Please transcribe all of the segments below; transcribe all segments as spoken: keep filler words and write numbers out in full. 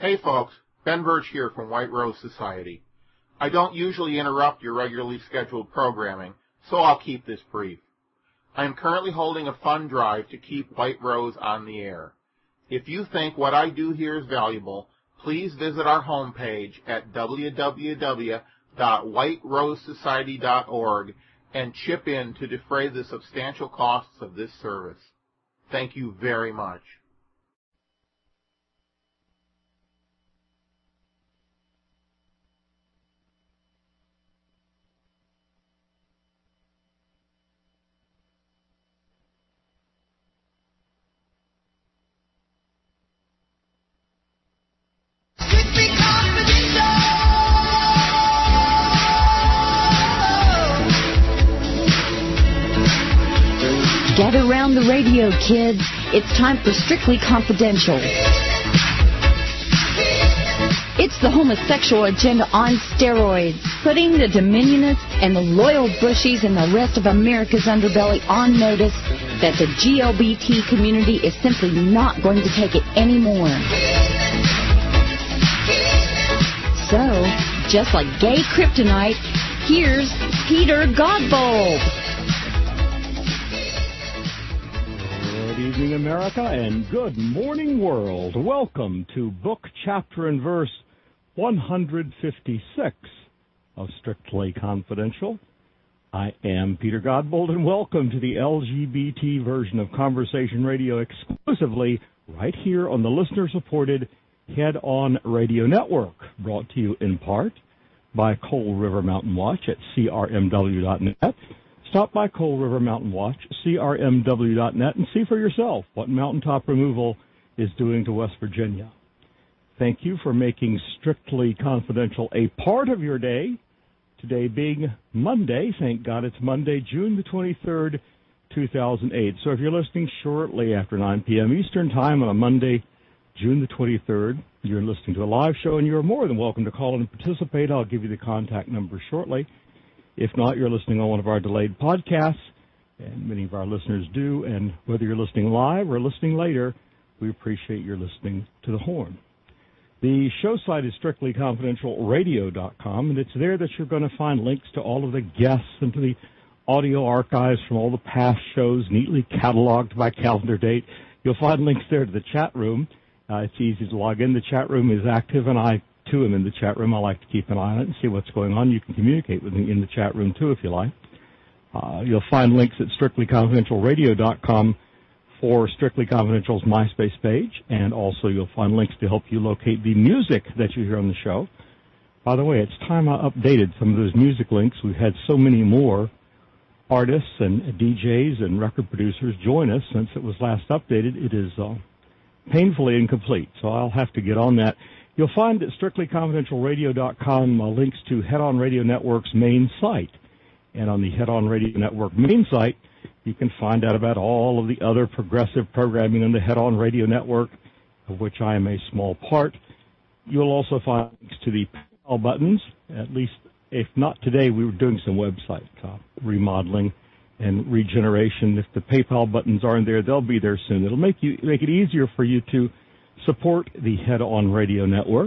Hey folks, Ben Birch here from White Rose Society. I don't usually interrupt your regularly scheduled programming, so I'll keep this brief. I am currently holding a fund drive to keep White Rose on the air. If you think what I do here is valuable, please visit our homepage at w w w dot white rose society dot org and chip in to defray the substantial costs of this service. Thank you very much. Get around the radio, kids. It's time for Strictly Confidential. It's the homosexual agenda on steroids, putting the Dominionists and the loyal Bushies and the rest of America's underbelly on notice that the G L B T community is simply not going to take it anymore. So, just like gay kryptonite, here's Peter Godbold. Good evening, America, and good morning, world. Welcome to book, chapter, and verse one fifty-six of Strictly Confidential. I am Peter Godbold, and welcome to the L G B T version of Conversation Radio exclusively right here on the listener-supported Head On Radio Network, brought to you in part by Coal River Mountain Watch at C R M W dot net. Stop by Coal River Mountain Watch, C R M W dot net, and see for yourself what mountaintop removal is doing to West Virginia. Thank you for making Strictly Confidential a part of your day. Today being Monday, thank God it's Monday, June the twenty-third, two thousand eight. So if you're listening shortly after nine p.m. Eastern Time on a Monday, June the twenty-third, you're listening to a live show, and you're more than welcome to call and participate. I'll give you the contact number shortly. If not, you're listening on one of our delayed podcasts, and many of our listeners do, and whether you're listening live or listening later, we appreciate your listening to the horn. The show site is strictly confidential radio dot com, and it's there that you're going to find links to all of the guests and to the audio archives from all the past shows, neatly cataloged by calendar date. You'll find links there to the chat room. Uh, it's easy to log in. The chat room is active, and I too am in the chat room. I like to keep an eye on it and see what's going on. You can communicate with me in the chat room too if you like. Uh, you'll find links at strictly confidential radio dot com for Strictly Confidential's MySpace page, and also you'll find links to help you locate the music that you hear on the show. By the way, it's time I updated some of those music links. We've had so many more artists and D Js and record producers join us since it was last updated. It is uh, painfully incomplete, so I'll have to get on that. You'll find at strictly confidential radio dot com uh, links to Head On Radio Network's main site. And on the Head On Radio Network main site, you can find out about all of the other progressive programming on the Head On Radio Network, of which I am a small part. You'll also find links to the PayPal buttons. At least, if not today, we were doing some website uh, remodeling and regeneration. If the PayPal buttons aren't there, they'll be there soon. It'll make you make it easier for you to support the Head On Radio Network.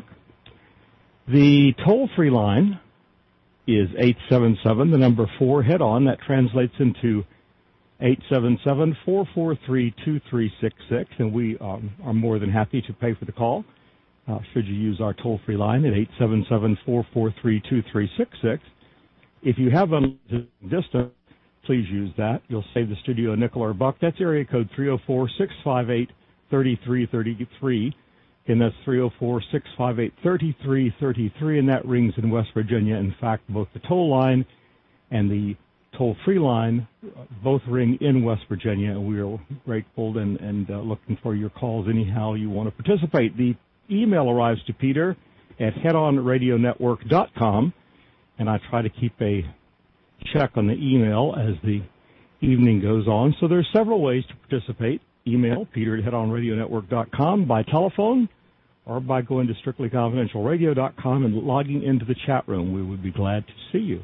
The toll-free line is eight seven seven, the number four, Head On. That translates into eight seven seven, four four three, two three six six, and we um, are more than happy to pay for the call uh, should you use our toll-free line at eight seven seven, four four three, two three six six. If you have unlimited distance, please use that. You'll save the studio a nickel or a buck. That's area code three oh four, six five eight, three three three three, and that's three oh four, six five eight, three three three three, and that rings in West Virginia. In fact, both the toll line and the toll-free line both ring in West Virginia, and we are grateful and, and uh, looking for your calls anyhow you want to participate. The email arrives to Peter at head on radio network dot com, and I try to keep a check on the email as the evening goes on. So there's several ways to participate. Email Peter at head on radio network dot com, by telephone, or by going to strictly confidential radio dot com and logging into the chat room. We would be glad to see you.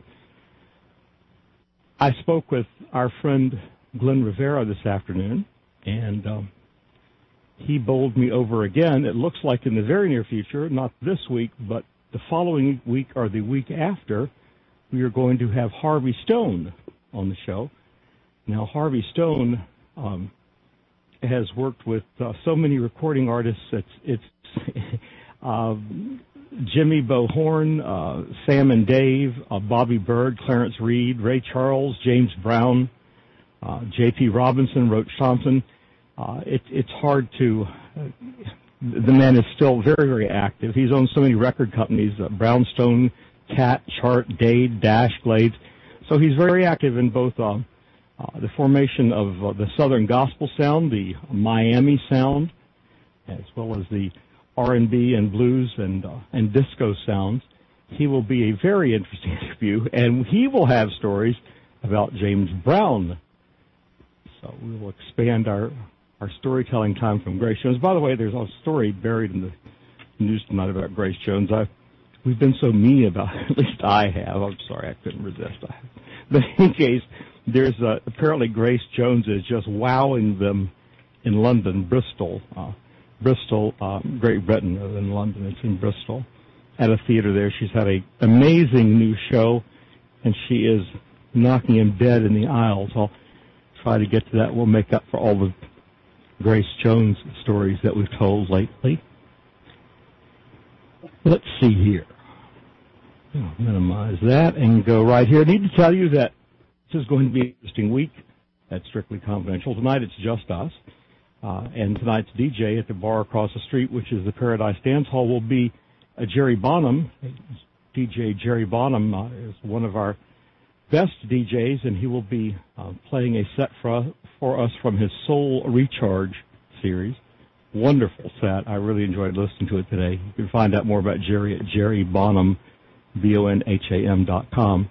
I spoke with our friend Glenn Rivera this afternoon, and um, he bowled me over again. It looks like in the very near future, not this week, but the following week or the week after, we are going to have Harvey Stone on the show. Now, Harvey Stone um, has worked with uh, so many recording artists. It's, it's uh, Jimmy Bo Horn, uh, Sam and Dave, uh, Bobby Bird, Clarence Reed, Ray Charles, James Brown, uh, J P Robinson, Roach Thompson. Uh, it, it's hard to, uh, the man is still very, very active. He's owned so many record companies, uh, Brownstone, Cat, Chart, Dade, Dash, Glades. So he's very active in both uh, uh, the formation of uh, the Southern Gospel sound, the Miami sound, as well as the R and B and blues and, uh, and disco sounds. He will be a very interesting interview, and he will have stories about James Brown. So we will expand our our storytelling time from Grace Jones. By the way, there's a story buried in the news tonight about Grace Jones. I, we've been so mean about it, at least I have. I'm sorry, I couldn't resist. But in any case, there's uh, apparently Grace Jones is just wowing them in London, Bristol, uh, Bristol, uh, Great Britain, rather than London. It's in Bristol, at a theater there. She's had an amazing new show, and she is knocking him dead in the aisles. I'll try to get to that. We'll make up for all the Grace Jones stories that we've told lately. Let's see here. I'll minimize that and go right here. I need to tell you that this is going to be an interesting week at Strictly Confidential. Tonight it's just us. Uh, and tonight's D J at the bar across the street, which is the Paradise Dance Hall, will be uh, Jerry Bonham. D J Jerry Bonham uh, is one of our best D Js, and he will be uh, playing a set for, for us from his Soul Recharge series. Wonderful set. I really enjoyed listening to it today. You can find out more about Jerry at Jerry Bonham, B O N H A M dot com.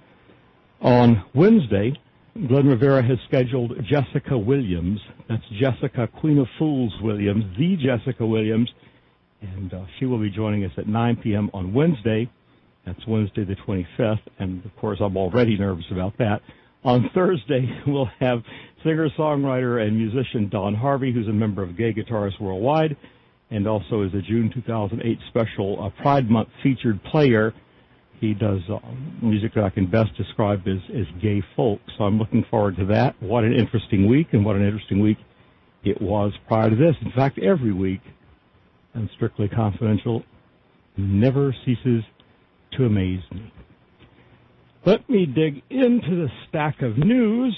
On Wednesday, Glenn Rivera has scheduled Jessica Williams. That's Jessica, Queen of Fools Williams, the Jessica Williams, and uh, she will be joining us at nine p.m. on Wednesday. That's Wednesday the twenty-fifth, and of course I'm already nervous about that. On Thursday, we'll have singer-songwriter and musician Don Harvey, who's a member of Gay Guitarists Worldwide, and also is a June two thousand eight special uh, Pride Month featured player. He does uh, music that I can best describe as, as gay folk, so I'm looking forward to that. What an interesting week, and what an interesting week it was prior to this. In fact, every week, and Strictly Confidential never ceases to amaze me. Let me dig into the stack of news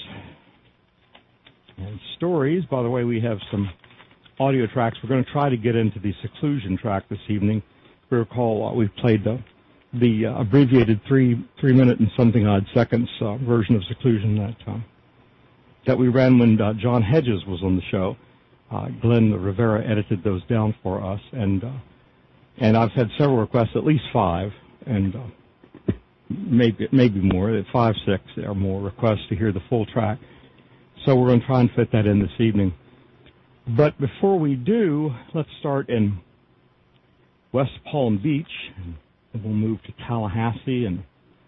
and stories. By the way, we have some audio tracks. We're going to try to get into the seclusion track this evening. We recall uh, we've played the, the uh, abbreviated three three minute and something odd seconds uh, version of seclusion that uh, that we ran when uh, John Hedges was on the show. Uh, Glenn Rivera edited those down for us, and uh, and I've had several requests, at least five, and uh, maybe maybe more, five, six or more requests to hear the full track. So we're going to try and fit that in this evening. But before we do, let's start in West Palm Beach, and we'll move to Tallahassee, and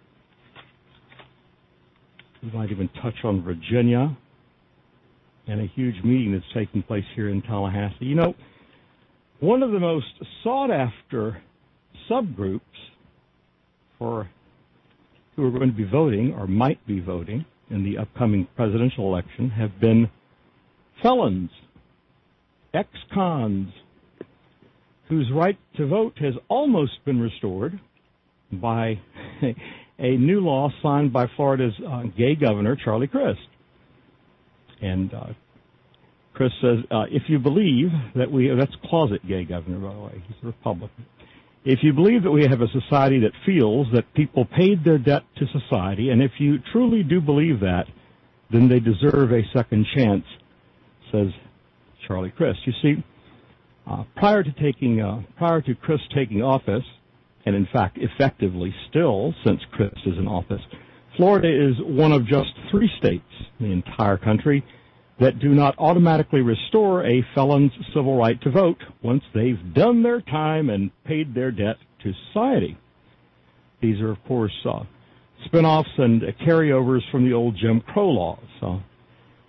we might even touch on Virginia and a huge meeting that's taking place here in Tallahassee. You know, one of the most sought-after subgroups for who are going to be voting or might be voting in the upcoming presidential election have been felons, ex-cons, whose right to vote has almost been restored by a new law signed by Florida's uh, gay governor, Charlie Crist. And uh, Crist says, uh, if you believe that we, that's closet gay governor, by the way, he's a Republican. If you believe that we have a society that feels that people paid their debt to society, and if you truly do believe that, then they deserve a second chance, says Charlie Crist. You see, uh, prior to taking, uh, prior to Crist taking office, and in fact effectively still since Crist is in office, Florida is one of just three states in the entire country that do not automatically restore a felon's civil right to vote once they've done their time and paid their debt to society. These are, of course, uh, spin-offs and uh, carryovers from the old Jim Crow laws. Uh,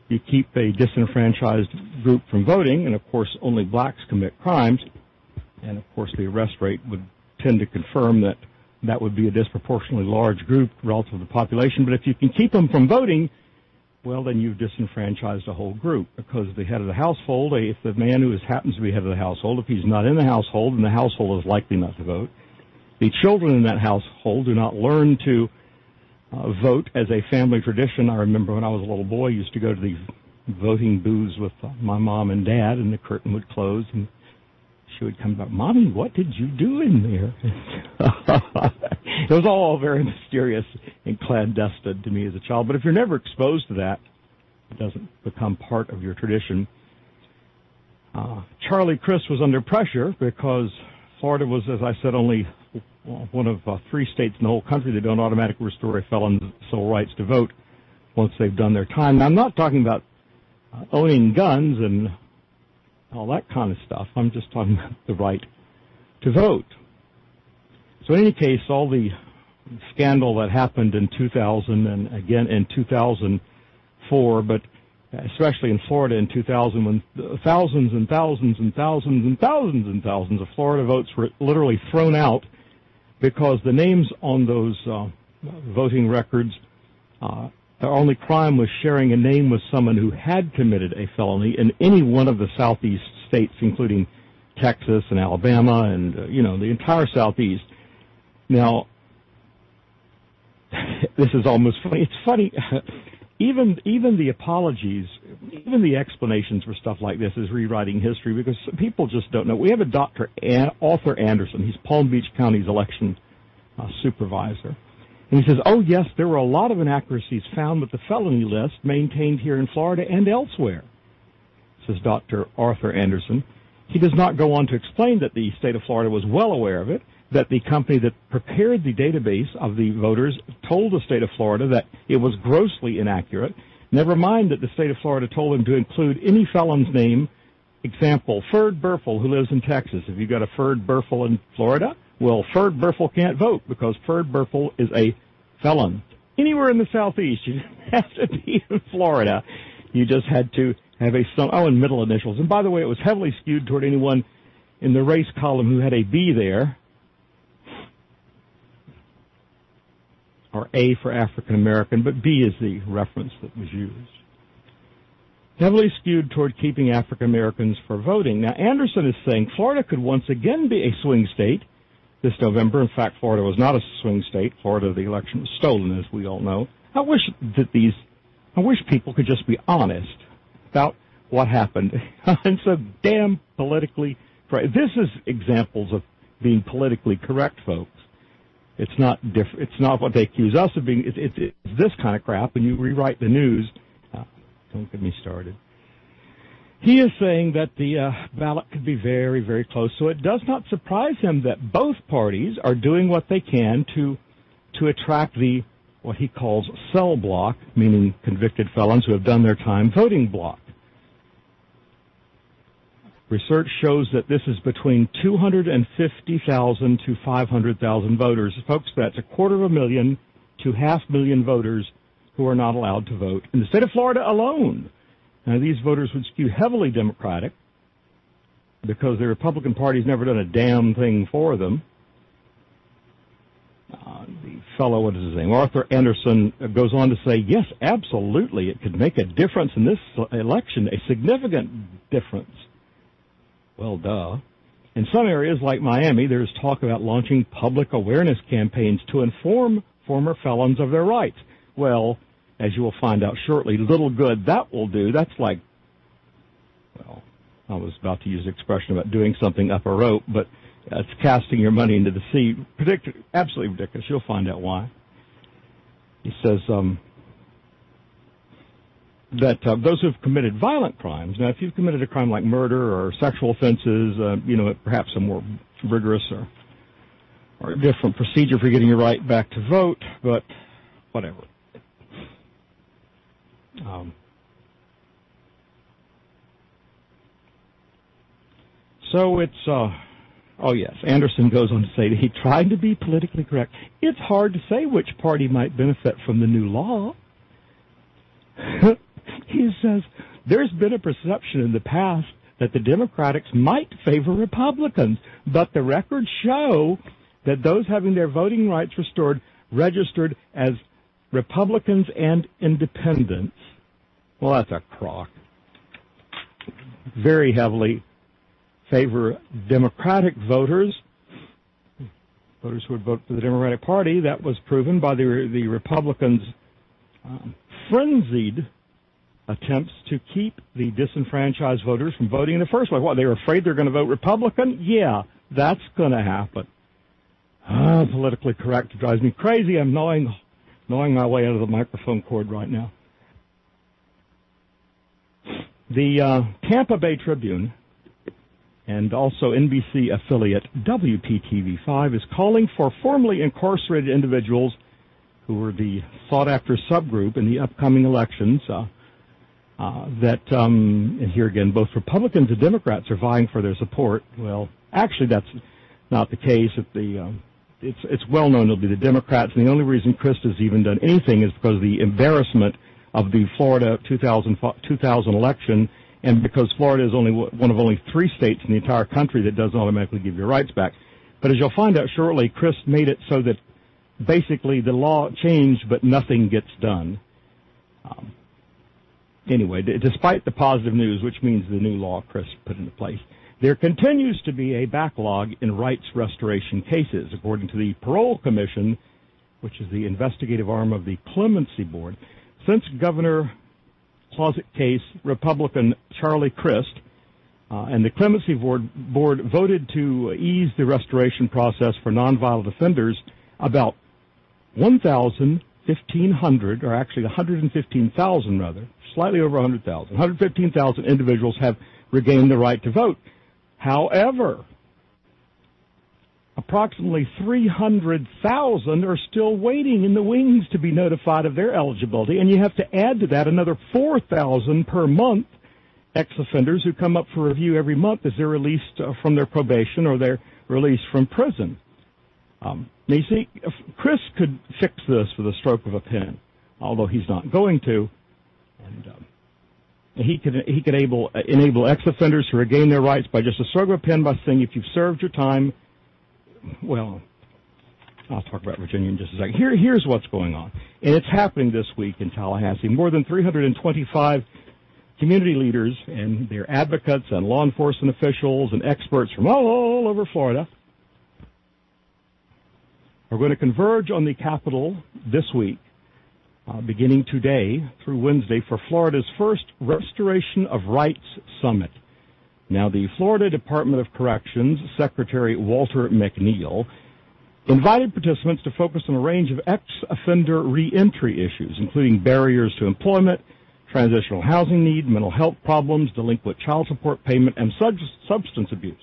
you keep a disenfranchised group from voting, and of course only blacks commit crimes, and of course the arrest rate would tend to confirm that that would be a disproportionately large group relative to the population. But if you can keep them from voting, well, then you've disenfranchised a whole group, because the head of the household, if the man who is, happens to be head of the household, if he's not in the household, then the household is likely not to vote. The children in that household do not learn to uh, vote as a family tradition. I remember when I was a little boy, I used to go to these voting booths with uh, my mom and dad, and the curtain would close, and she would come back, "Mommy, what did you do in there?" It was all very mysterious and clandestine to me as a child. But if you're never exposed to that, it doesn't become part of your tradition. Uh, Charlie Crist was under pressure because Florida was, as I said, only one of uh, three states in the whole country that don't automatically restore a felon's civil rights to vote once they've done their time. Now, I'm not talking about uh, owning guns and all that kind of stuff. I'm just talking about the right to vote. So in any case, all the scandal that happened in two thousand and again in two thousand four, but especially in Florida in two thousand, when thousands and thousands and thousands and thousands and thousands of Florida votes were literally thrown out because the names on those uh, voting records, uh, their only crime was sharing a name with someone who had committed a felony in any one of the southeast states, including Texas and Alabama and, uh, you know, the entire southeast. Now, this is almost funny. It's funny. Even even the apologies, even the explanations for stuff like this is rewriting history, because people just don't know. We have a Doctor An- Arthur Anderson. He's Palm Beach County's election uh, supervisor. And he says, oh, yes, there were a lot of inaccuracies found with the felony list maintained here in Florida and elsewhere, says Doctor Arthur Anderson. He does not go on to explain that the state of Florida was well aware of it, that the company that prepared the database of the voters told the state of Florida that it was grossly inaccurate. Never mind that the state of Florida told them to include any felon's name. Example, Ferd Burfel, who lives in Texas. If you got a Ferd Burfel in Florida, well, Ferd Burfel can't vote because Ferd Burfel is a felon. Anywhere in the southeast, you didn't have to be in Florida. You just had to have a, some, oh, and middle initials. And by the way, it was heavily skewed toward anyone in the race column who had a B there, or A for African American, but B is the reference that was used. Heavily skewed toward keeping African Americans for voting. Now, Anderson is saying Florida could once again be a swing state this November. In fact, Florida was not a swing state. Florida, the election was stolen, as we all know. I wish that these, I wish people could just be honest about what happened. I'm so damn politically correct. This is examples of being politically correct, folks. It's not diff- It's not what they accuse us of being. It's, it's, it's this kind of crap, and you rewrite the news. Uh, don't get me started. He is saying that the uh, ballot could be very, very close, so it does not surprise him that both parties are doing what they can to to attract the, what he calls cell block, meaning convicted felons who have done their time, voting block. Research shows that this is between two hundred fifty thousand to five hundred thousand voters. Folks, that's a quarter of a million to half million voters who are not allowed to vote in the state of Florida alone. Now, these voters would skew heavily Democratic because the Republican Party's never done a damn thing for them. Uh, the fellow, what is his name, Arthur Anderson, goes on to say, yes, absolutely, it could make a difference in this election, a significant difference. Well, duh. In some areas like Miami, there's talk about launching public awareness campaigns to inform former felons of their rights. Well, as you will find out shortly, little good that will do. That's like, well, I was about to use the expression about doing something up a rope, but it's casting your money into the sea. Predict- absolutely ridiculous. You'll find out why. He says, um, that uh, those who have committed violent crimes, now if you've committed a crime like murder or sexual offenses, uh, you know, perhaps a more rigorous or, or a different procedure for getting your right back to vote, but whatever. Um, so it's, uh, oh yes, Anderson goes on to say that he tried to be politically correct. It's hard to say which party might benefit from the new law. He says there's been a perception in the past that the Democrats might favor Republicans, but the records show that those having their voting rights restored registered as Republicans and independents. Well, that's a crock. Very heavily favor Democratic voters, voters who would vote for the Democratic Party. That was proven by the, the Republicans' um, frenzied attempts to keep the disenfranchised voters from voting in the first place. What, they were afraid they're going to vote Republican? Yeah, that's going to happen. Ah, politically correct drives me crazy. I'm gnawing, gnawing my way out of the microphone cord right now. The uh, Tampa Bay Tribune and also N B C affiliate W P T V five is calling for formerly incarcerated individuals who were the sought-after subgroup in the upcoming elections uh, uh, that, um, and here again, both Republicans and Democrats are vying for their support. Well, actually, that's not the case. At the um, it's, it's well known it'll be the Democrats, and the only reason Crist has even done anything is because of the embarrassment of the Florida two thousand, two thousand election, and because Florida is only one of only three states in the entire country that doesn't automatically give your rights back. But as you'll find out shortly, Crist made it so that basically the law changed, but nothing gets done. Um, anyway, d- despite the positive news, which means the new law Crist put into place, there continues to be a backlog in rights restoration cases, according to the Parole Commission, which is the investigative arm of the Clemency Board. Since Governor Closet case Republican Charlie Crist uh, and the Clemency Board, Board voted to ease the restoration process for nonviolent offenders, about one thousand fifteen hundred, or actually one hundred fifteen thousand rather, slightly over one hundred thousand, one hundred fifteen thousand individuals have regained the right to vote. However, approximately three hundred thousand are still waiting in the wings to be notified of their eligibility, and you have to add to that another four thousand per month ex-offenders who come up for review every month as they're released uh, from their probation or they're released from prison. Um, now, you see, Crist could fix this with a stroke of a pen, although he's not going to. And um, he could he could able, uh, enable ex-offenders to regain their rights by just a stroke of a pen by saying, if you've served your time, well, I'll talk about Virginia in just a second. Here, here's what's going on, and it's happening this week in Tallahassee. More than three hundred twenty-five community leaders and their advocates and law enforcement officials and experts from all, all over Florida are going to converge on the Capitol this week, uh, beginning today through Wednesday, for Florida's first Restoration of Rights Summit. Now, the Florida Department of Corrections Secretary Walter McNeil invited participants to focus on a range of ex-offender reentry issues, including barriers to employment, transitional housing need, mental health problems, delinquent child support payment, and sub- substance abuse.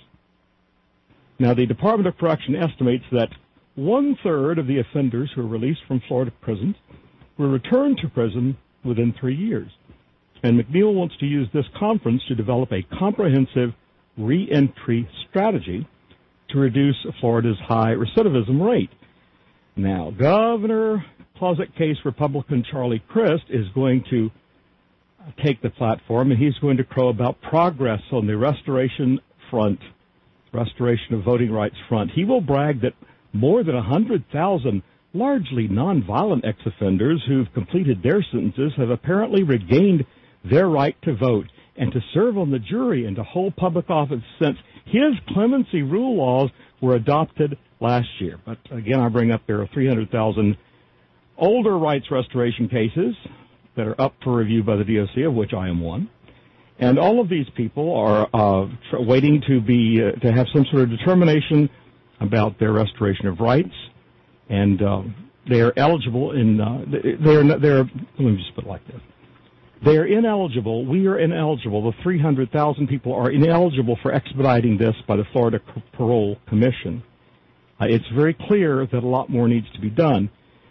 Now, the Department of Correction estimates that one-third of the offenders who are released from Florida prisons will return to prison within three years. And McNeil wants to use this conference to develop a comprehensive reentry strategy to reduce Florida's high recidivism rate. Now, Governor Closet case Republican Charlie Crist is going to take the platform, and he's going to crow about progress on the restoration front, restoration of voting rights front. He will brag that more than one hundred thousand largely nonviolent ex-offenders who've completed their sentences have apparently regained their right to vote and to serve on the jury and to hold public office since his clemency rule laws were adopted last year. But again, I bring up there are three hundred thousand older rights restoration cases that are up for review by the D O C, of which I am one. And all of these people are uh, tr- waiting to be uh, to have some sort of determination about their restoration of rights, and uh, they are eligible in. Uh, they are. They are. Let me just put it like this. They are ineligible. We are ineligible. The three hundred thousand people are ineligible for expediting this by the Florida Parole Commission. Uh, it's very clear that a lot more needs to be done.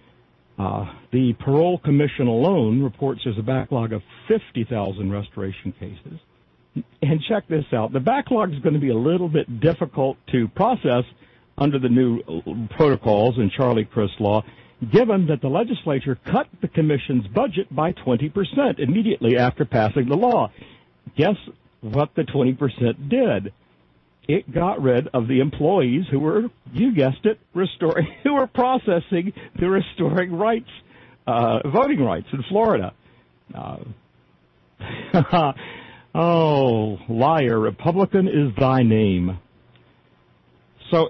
Uh, the Parole Commission alone reports there's a backlog of fifty thousand restoration cases. And check this out. The backlog is going to be a little bit difficult to process under the new protocols in Charlie Crist law. given that the legislature cut the commission's budget by twenty percent immediately after passing the law. Guess what the twenty percent did? It got rid of the employees who were, you guessed it, restoring, who were processing the restoring rights, uh, voting rights in Florida. Uh, oh, liar, Republican is thy name. So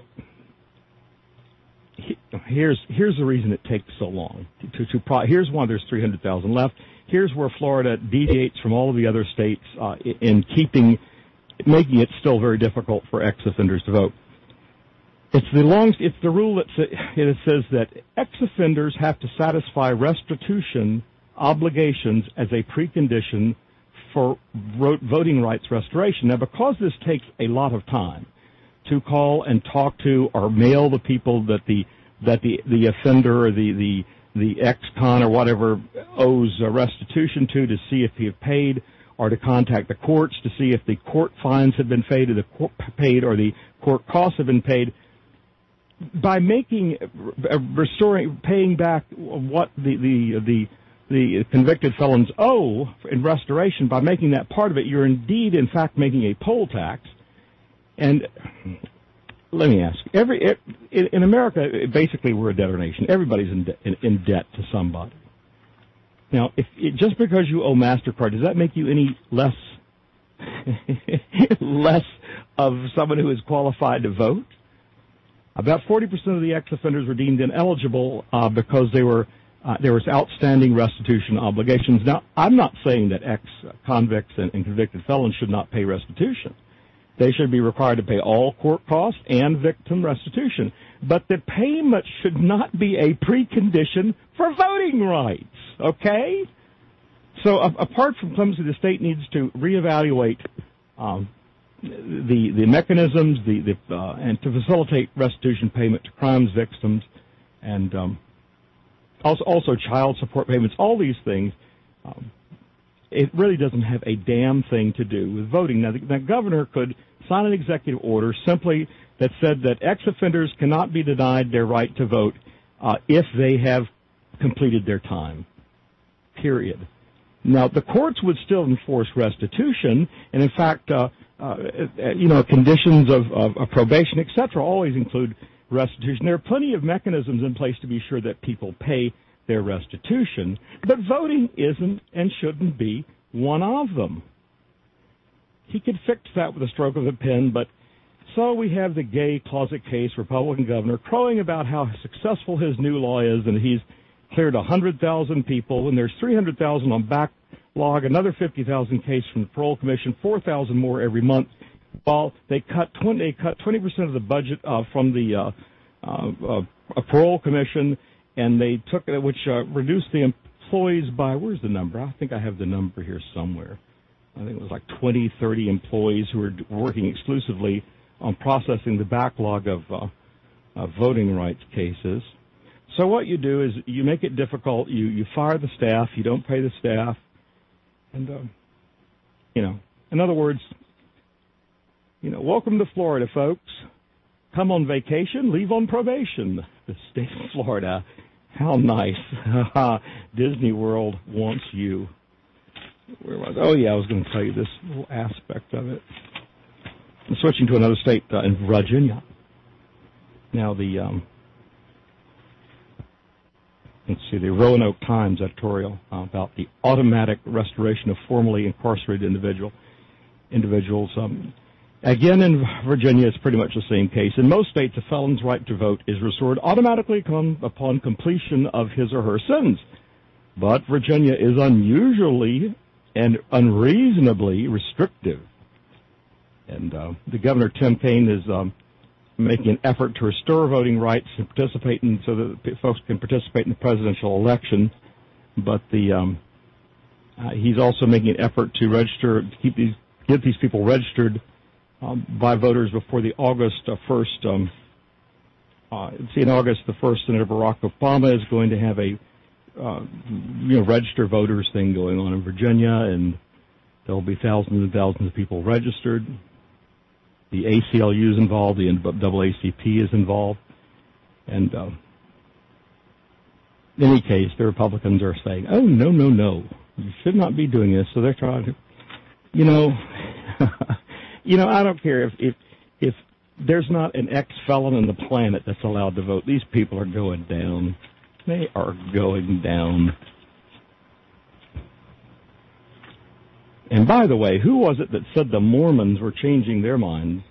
he, here's here's the reason it takes so long. To, to pro, here's why there's three hundred thousand left. Here's where Florida deviates from all of the other states uh, in keeping, making it still very difficult for ex-offenders to vote. It's the long, it's the rule that sa- it says that ex-offenders have to satisfy restitution obligations as a precondition for ro- voting rights restoration. Now, because this takes a lot of time to call and talk to or mail the people that the that the, the offender or the, the the ex-con or whatever owes a restitution to to see if he have paid, or to contact the courts to see if the court fines have been paid or the court paid or the court costs have been paid. By making uh, restoring paying back what the the the the convicted felons owe in restoration, by making that part of it, you're indeed in fact making a poll tax. And let me ask you, every in, in America, basically we're a debtor nation. Everybody's in, de- in, in debt to somebody. Now, if it, just because you owe MasterCard, does that make you any less less of someone who is qualified to vote? About forty percent of the ex-offenders were deemed ineligible uh, because they were uh, there was outstanding restitution obligations. Now, I'm not saying that ex-convicts and, and convicted felons should not pay restitution. They should be required to pay all court costs and victim restitution. But the payment should not be a precondition for voting rights, okay? So uh, apart from clemency, the state needs to reevaluate um, the the mechanisms the, the uh, and to facilitate restitution payment to crimes victims, and um, also, also child support payments, all these things. Um, It really doesn't have a damn thing to do with voting. Now, the, the governor could sign an executive order simply that said that ex-offenders cannot be denied their right to vote uh, if they have completed their time, period. Now, the courts would still enforce restitution, and in fact, uh, uh, you know, conditions of, of, of probation, et cetera, always include restitution. There are plenty of mechanisms in place to be sure that people pay their restitution, but voting isn't and shouldn't be one of them. He could fix that with a stroke of a pen, but so we have the gay closet case Republican governor crowing about how successful his new law is, and he's cleared one hundred thousand people, and there's three hundred thousand on backlog, another fifty thousand cases from the Parole Commission, four thousand more every month, while they cut twenty, they cut twenty percent of the budget uh, from the uh, uh, uh, Parole Commission, and they took it, which uh, reduced the employees by, where's the number? I think I have the number here somewhere. I think it was like twenty, thirty employees who were working exclusively on processing the backlog of, uh, of voting rights cases. So what you do is you make it difficult. You, you fire the staff. You don't pay the staff. And, uh, you know, in other words, you know, welcome to Florida, folks. Come on vacation, leave on probation. The state of Florida. How nice. Disney World wants you. Where was I? Oh, yeah, I was going to tell you this little aspect of it. I'm switching to another state uh, in Virginia. Now, the, um, let's see, the Roanoke Times editorial uh, about the automatic restoration of formerly incarcerated individual individuals. Um, Again, in Virginia, it's pretty much the same case. In most states, a felon's right to vote is restored automatically com- upon completion of his or her sentence. But Virginia is unusually and unreasonably restrictive. And uh, the Governor, Tim Kaine, is um, making an effort to restore voting rights and participate in, so that folks can participate in the presidential election. But the um, uh, he's also making an effort to register, to keep these, get these people registered Um, by voters before the August uh, first. Um, uh, see, in August the first, Senator Barack Obama is going to have a uh, you know register voters thing going on in Virginia, and there will be thousands and thousands of people registered. The A C L U is involved. The N double A C P is involved, and uh, in any case, the Republicans are saying, oh, no, no, no, you should not be doing this. So they're trying to, you know, you know, I don't care if, if, if there's not an ex-felon on the planet that's allowed to vote. These people are going down. They are going down. And by the way, who was it that said the Mormons were changing their minds?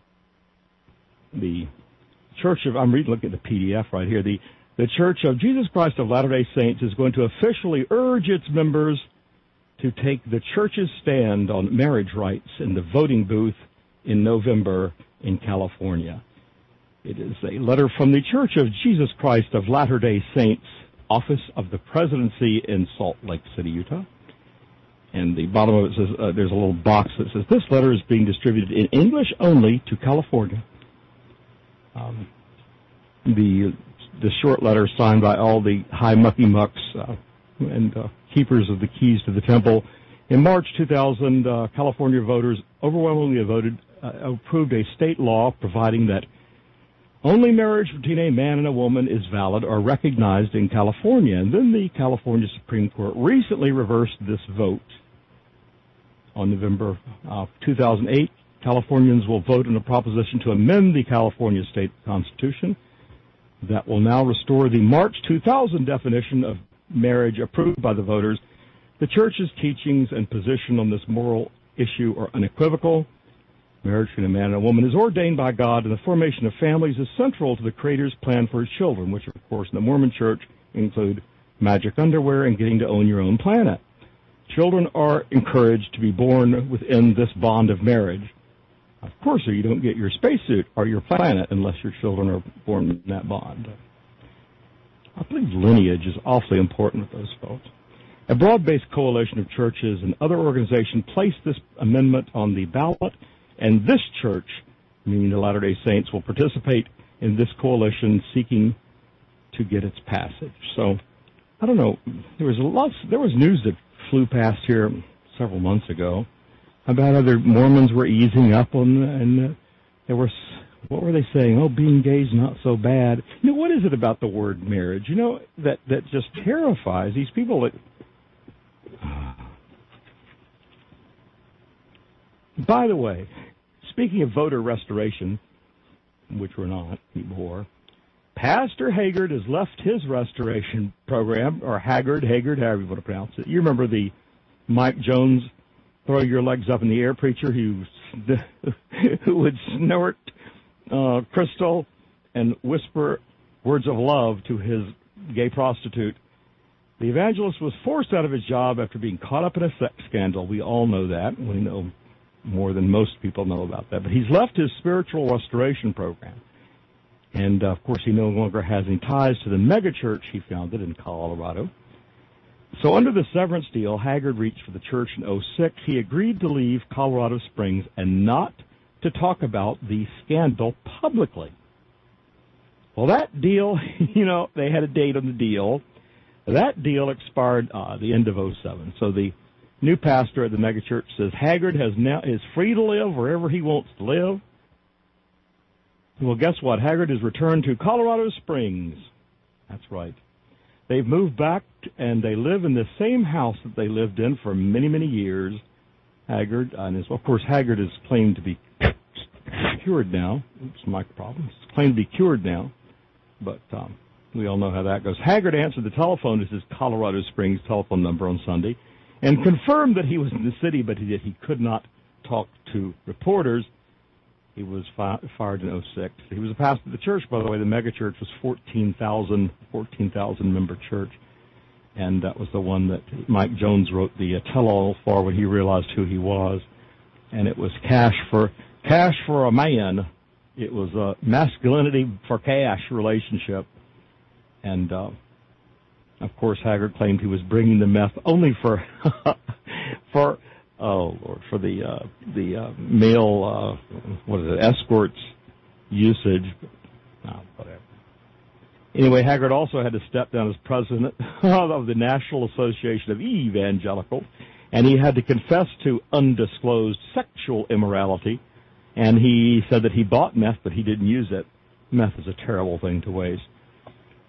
The Church of, I'm reading, look at the P D F right here. The, the Church of Jesus Christ of Latter-day Saints is going to officially urge its members to take the church's stand on marriage rights in the voting booth in November in California. It is a letter from the Church of Jesus Christ of Latter-day Saints, Office of the Presidency in Salt Lake City, Utah. And the bottom of it says, uh, there's a little box that says, this letter is being distributed in English only to California. Um, the the short letter signed by all the high mucky mucks uh, and uh, keepers of the keys to the temple. In March two thousand, uh, California voters overwhelmingly voted, uh, approved a state law providing that only marriage between a man and a woman is valid or recognized in California. And then the California Supreme Court recently reversed this vote. On November uh, two thousand eight, Californians will vote on a proposition to amend the California state constitution that will now restore the March two thousand definition of marriage approved by the voters. The church's teachings and position on this moral issue are unequivocal. Marriage between a man and a woman is ordained by God, and the formation of families is central to the Creator's plan for his children, which, of course, in the Mormon church include magic underwear and getting to own your own planet. Children are encouraged to be born within this bond of marriage. Of course, so you don't get your spacesuit or your planet unless your children are born in that bond. I believe lineage is awfully important with those folks. A broad-based coalition of churches and other organizations placed this amendment on the ballot, and this church, meaning the Latter-day Saints, will participate in this coalition seeking to get its passage. So, I don't know, there was lots, there was news that flew past here several months ago about other Mormons were easing up on, and uh, there were, what were they saying? Oh, being gay is not so bad. You know, what is it about the word marriage, you know, that, that just terrifies these people that, by the way, speaking of voter restoration, which we're not anymore, Pastor Haggard has left his restoration program, or Haggard, Haggard, however you want to pronounce it. You remember the Mike Jones, throw your legs up in the air preacher who, who would snort uh, crystal and whisper words of love to his gay prostitute. The evangelist was forced out of his job after being caught up in a sex scandal. We all know that. We know more than most people know about that. But he's left his spiritual restoration program. And, uh, of course, he no longer has any ties to the megachurch he founded in Colorado. So under the severance deal Haggard reached for the church in oh six, he agreed to leave Colorado Springs and not to talk about the scandal publicly. Well, that deal, you know, they had a date on the deal. That deal expired uh, the end of oh seven. So the new pastor at the megachurch says Haggard has now is free to live wherever he wants to live. Well, guess what? Haggard has returned to Colorado Springs. That's right. They've moved back, and they live in the same house that they lived in for many, many years. Haggard, and his, of course, Haggard is claimed to be cured now. Oops, mic problem. He's claimed to be cured now, but um, we all know how that goes. Haggard answered the telephone as his Colorado Springs telephone number on Sunday and confirmed that he was in the city, but he, that he could not talk to reporters. He was fi- fired in oh six. He was a pastor of the church, by the way. The megachurch was fourteen thousand, fourteen thousand member church, and that was the one that Mike Jones wrote the uh, tell-all for when he realized who he was. And it was cash for cash for a man. It was a masculinity for cash relationship. And, uh, of course, Haggard claimed he was bringing the meth only for, for oh, Lord, for the uh, the uh, male, uh, what is it, escorts usage. Oh, whatever. Anyway, Haggard also had to step down as president of the National Association of Evangelicals, and he had to confess to undisclosed sexual immorality, and he said that he bought meth, but he didn't use it. Meth is a terrible thing to waste.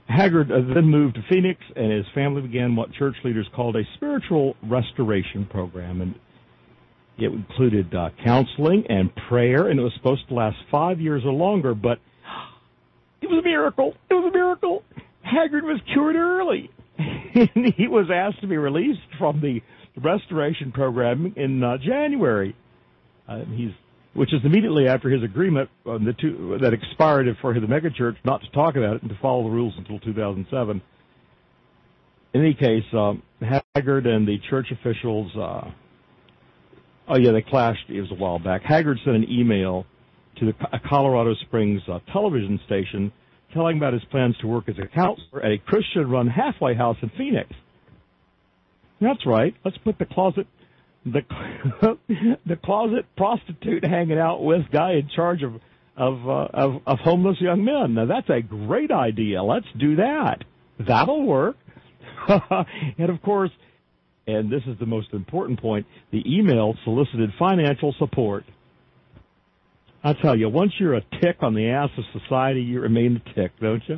Haggard uh, then moved to Phoenix, and his family began what church leaders called a spiritual restoration program. And it included uh, counseling and prayer, and it was supposed to last five years or longer, but it was a miracle. It was a miracle. Haggard was cured early. And he was asked to be released from the restoration program in uh, January. Uh, he's, which is immediately after his agreement on the two, that expired for the megachurch not to talk about it and to follow the rules until two thousand seven. In any case, um, Haggard and the church officials, uh, oh yeah, they clashed. It was a while back. Haggard sent an email to the Colorado Springs uh, television station telling about his plans to work as a counselor at a Christian-run halfway house in Phoenix. That's right. Let's put the closet, the the closet prostitute hanging out with guy in charge of of, uh, of of homeless young men. Now that's a great idea. Let's do that. That'll work. And of course, and this is the most important point, the email solicited financial support. I tell you, once you're a tick on the ass of society, you remain a tick, don't you?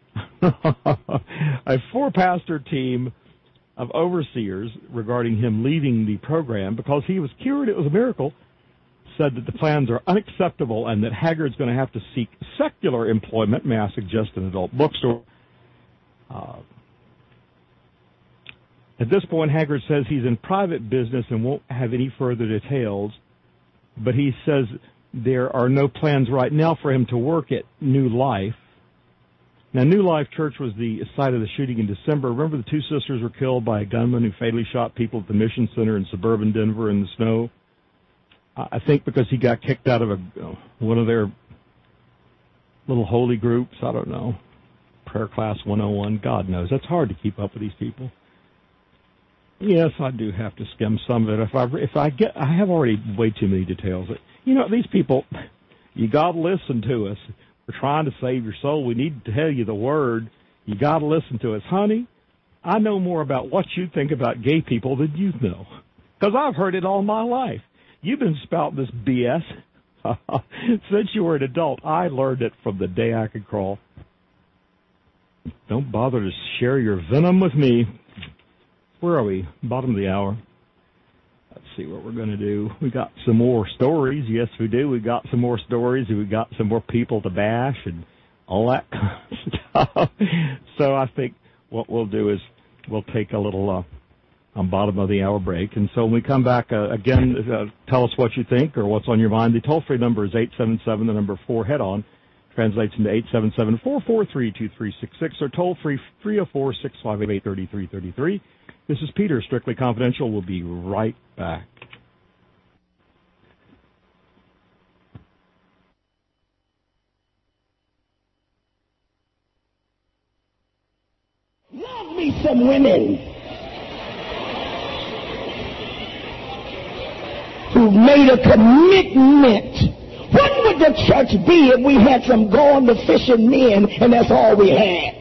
A four-pastor team of overseers regarding him leaving the program because he was cured, it was a miracle, said that the plans are unacceptable and that Haggard's going to have to seek secular employment, may I suggest an adult bookstore. Uh, at this point, Haggard says he's in private business and won't have any further details, but he says there are no plans right now for him to work at New Life. Now, New Life Church was the site of the shooting in December. Remember the two sisters were killed by a gunman who fatally shot people at the Mission Center in suburban Denver in the snow? I think because he got kicked out of a one of their little holy groups. I don't know. Prayer Class one oh one. God knows. That's hard to keep up with these people. Yes, I do have to skim some of it. If I, if I get, I have already way too many details. You know, these people, you got to listen to us. We're trying to save your soul. We need to tell you the word. You got to listen to us. Honey, I know more about what you think about gay people than you know, because I've heard it all my life. You've been spouting this B S since you were an adult. I learned it from the day I could crawl. Don't bother to share your venom with me. Where are we? Bottom of the hour. Let's see what we're going to do. We got some more stories. Yes, we do. We got some more stories. We got some more people to bash and all that kind of stuff. So I think what we'll do is we'll take a little uh, on bottom of the hour break. And so when we come back, uh, again, uh, tell us what you think or what's on your mind. The toll-free number is eight seven seven, the number four, head-on. Translates into eight seven seven, four four three, two three six six or toll-free three oh four, six five eight, three three three three. This is Peter, Strictly Confidential. We'll be right back. Love me some women who made a commitment. What would the church be if we had some going to fishing men and that's all we had?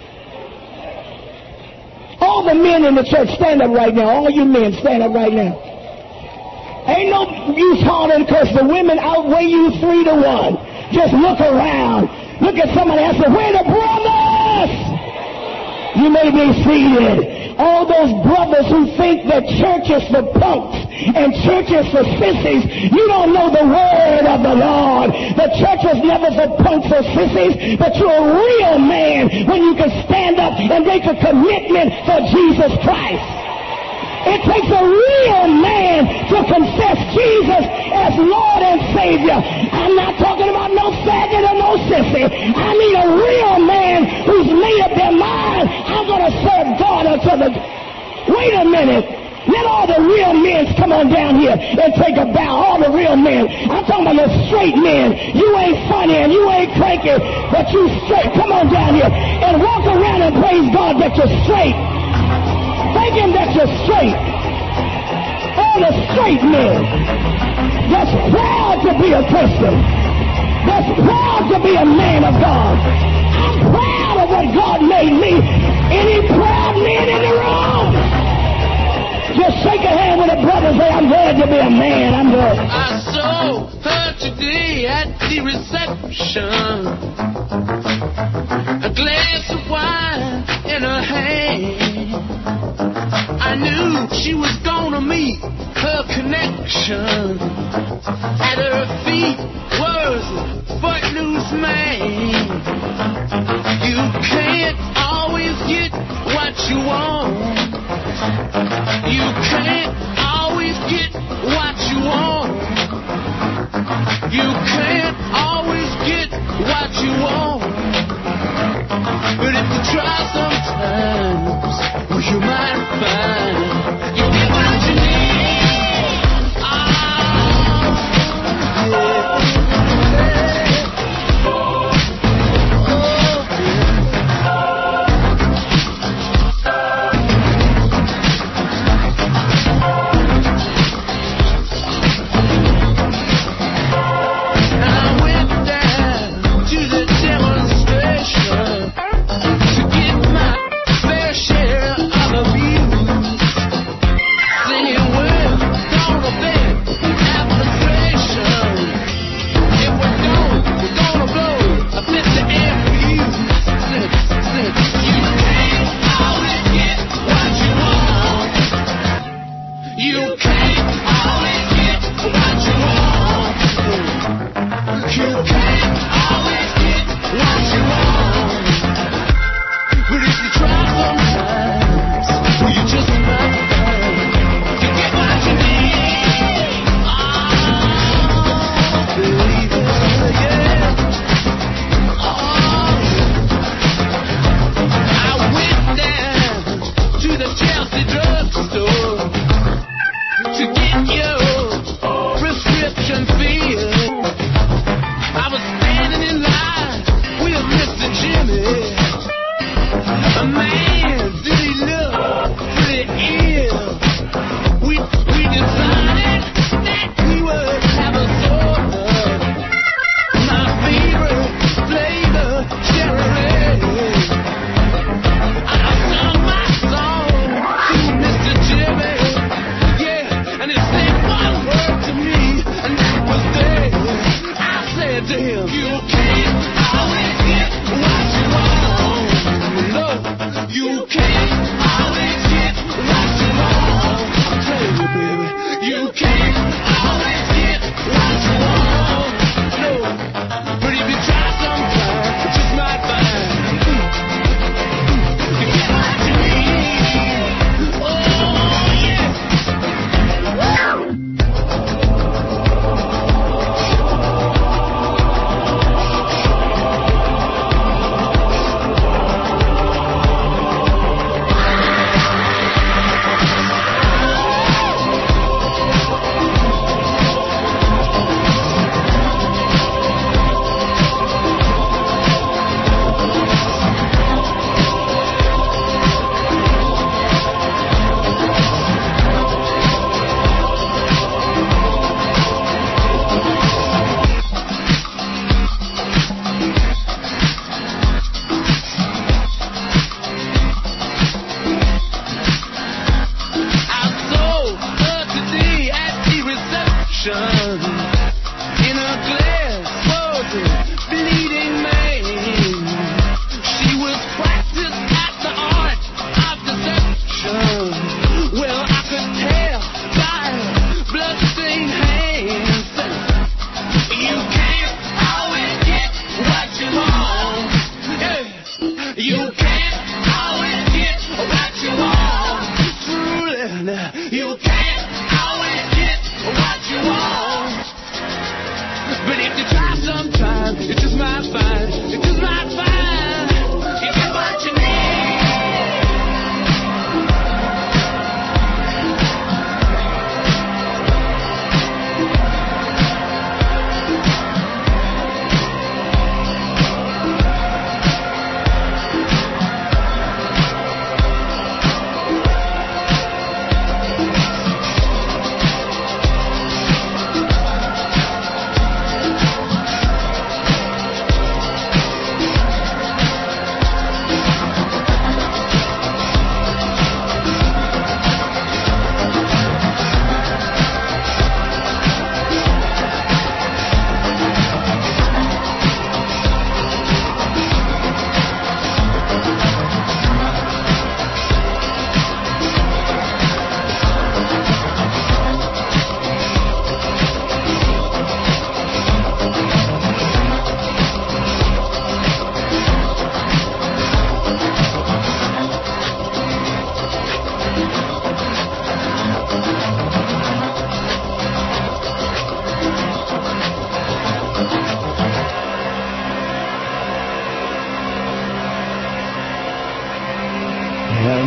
All the men in the church, stand up right now. All you men, stand up right now. Ain't no use hollering because the women outweigh you three to one. Just look around. Look at somebody else and say, where the brothers? You may be seated. All those brothers who think that church is for punks and church is for sissies, you don't know the word of the Lord. The church was never for punks or sissies, but you're a real man when you can stand up and make a commitment for Jesus Christ. It takes a real man to confess Jesus as Lord and Savior. I'm not talking about no faggot or no sissy. I need a real man who's made up their mind, I'm going to serve God until the... Wait a minute. Let all the real men come on down here and take a bow. All the real men. I'm talking about the straight men. You ain't funny and you ain't cranky, but you straight. Come on down here and walk around and praise God that you're straight. Thank Him that you're straight. All the straight men that's proud to be a Christian, that's proud to be a man of God. I'm proud of what God made me. Any proud men in the room? Just shake a hand with a brother and say, I'm glad to be a man. I'm glad. I saw her today at the reception. A glass of wine. I knew she was gonna meet her connection. At her feet was a footloose man. You can't always get what you want. You can't always get what you want. You can't always get what you want. But if you try sometimes, well, you might find you get what you need. Ah, yeah.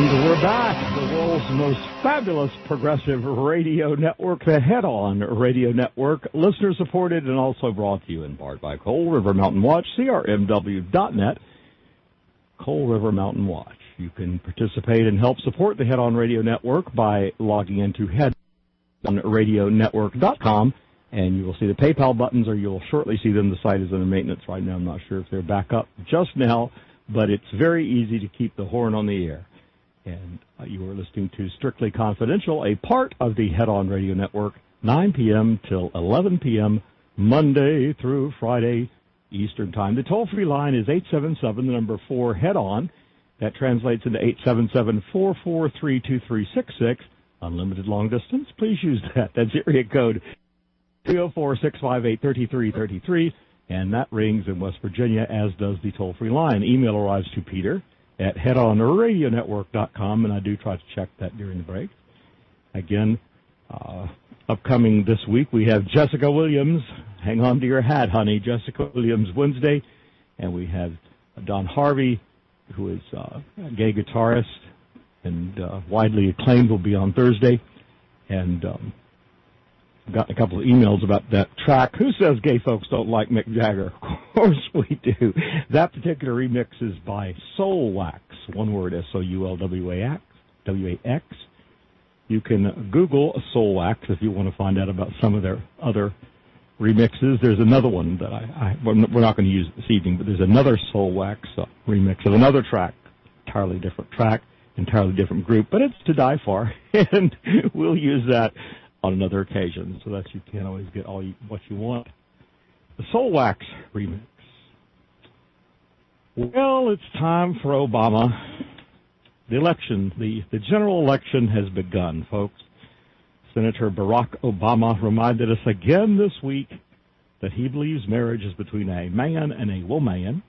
And we're back, the world's most fabulous progressive radio network, the Head-On Radio Network, listener-supported and also brought to you in part by Coal River Mountain Watch, C R M W dot net, Coal River Mountain Watch. You can participate and help support the Head-On Radio Network by logging into head on radio network dot com, and you will see the PayPal buttons, or you'll shortly see them. The site is under maintenance right now. I'm not sure if they're back up just now, but it's very easy to keep the horn on the air. And uh, you are listening to Strictly Confidential, a part of the Head-On Radio Network, nine p.m. till eleven p.m., Monday through Friday Eastern Time. The toll-free line is eight seven seven, the number four, Head-On. That translates into eight seven seven, four four three, two three six six. Unlimited long distance, please use that. That's area code three oh four, six five eight, three three three three. And that rings in West Virginia, as does the toll-free line. Email arrives to Peter at head on radio network dot com, and I do try to check that during the break. Again, uh, upcoming this week, we have Jessica Williams. Hang on to your hat, honey. Jessica Williams Wednesday. And we have Don Harvey, who is uh, a gay guitarist and uh, widely acclaimed, will be on Thursday. And um, I've gotten a couple of emails about that track. Who says gay folks don't like Mick Jagger? Of course we do. That particular remix is by Soul Wax, one word, S O U L W A X. You can Google Soul Wax if you want to find out about some of their other remixes. There's another one that I, I we're not going to use this evening, but there's another Soul Wax uh, remix of another track, entirely different track, entirely different group, but it's To Die For, and we'll use that on another occasion, so that you can't always get all you, what you want. The Soul Wax remix. Well, it's time for Obama. The election, the, the general election has begun, folks. Senator Barack Obama reminded us again this week that he believes marriage is between a man and a woman.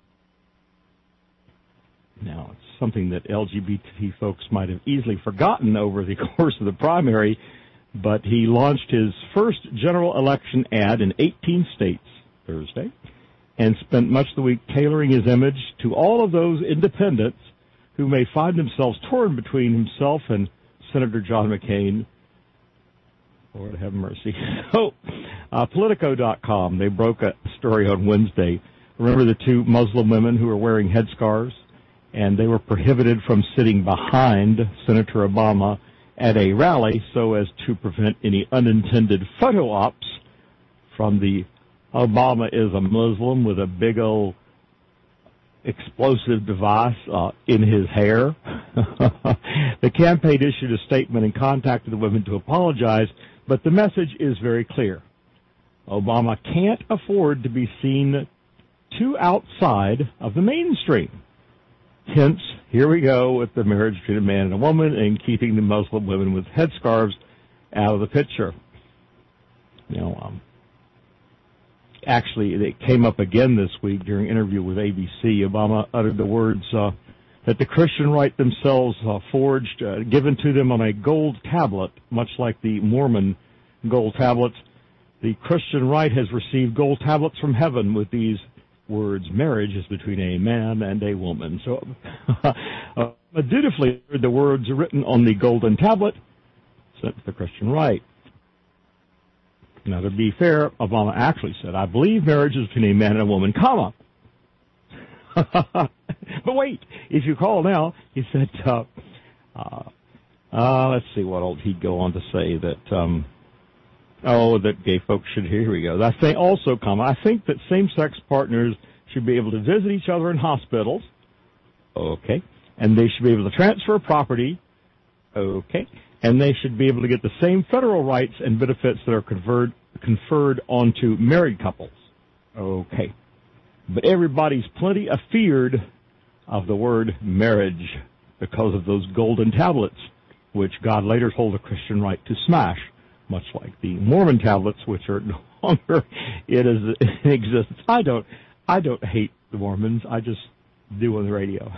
Now, it's something that L G B T folks might have easily forgotten over the course of the primary, but he launched his first general election ad in eighteen states Thursday and spent much of the week tailoring his image to all of those independents who may find themselves torn between himself and Senator John McCain. Lord have mercy. So, uh, Politico dot com, they broke a story on Wednesday. Remember the two Muslim women who were wearing headscarves? And they were prohibited from sitting behind Senator Obama at a rally so as to prevent any unintended photo ops from the Obama is a Muslim with a big old explosive device uh, in his hair. The campaign issued a statement and contacted the women to apologize, but the message is very clear. Obama can't afford to be seen too outside of the mainstream. Hence, here we go with the marriage between a man and a woman and keeping the Muslim women with headscarves out of the picture. You know, um, actually, it came up again this week during an interview with A B C. Obama uttered the words uh, that the Christian right themselves uh, forged, uh, given to them on a gold tablet, much like the Mormon gold tablets. The Christian right has received gold tablets from heaven with these words: marriage is between a man and a woman. So, uh, dutifully, the words written on the golden tablet sent to the Christian right. Now, to be fair, Obama actually said, I believe marriage is between a man and a woman, comma. But wait, if you call now, he said, uh, uh, uh, let's see what else he'd go on to say that, um, oh, that gay folks should, here we go. I think also, comma, I think that same-sex partners should be able to visit each other in hospitals. Okay. And they should be able to transfer property. Okay. And they should be able to get the same federal rights and benefits that are conferred, conferred onto married couples. Okay. But everybody's plenty afeared of the word marriage because of those golden tablets, which God later told the Christian right to smash, much like the Mormon tablets, which are no longer in existence. I don't, I don't hate the Mormons. I just do on the radio.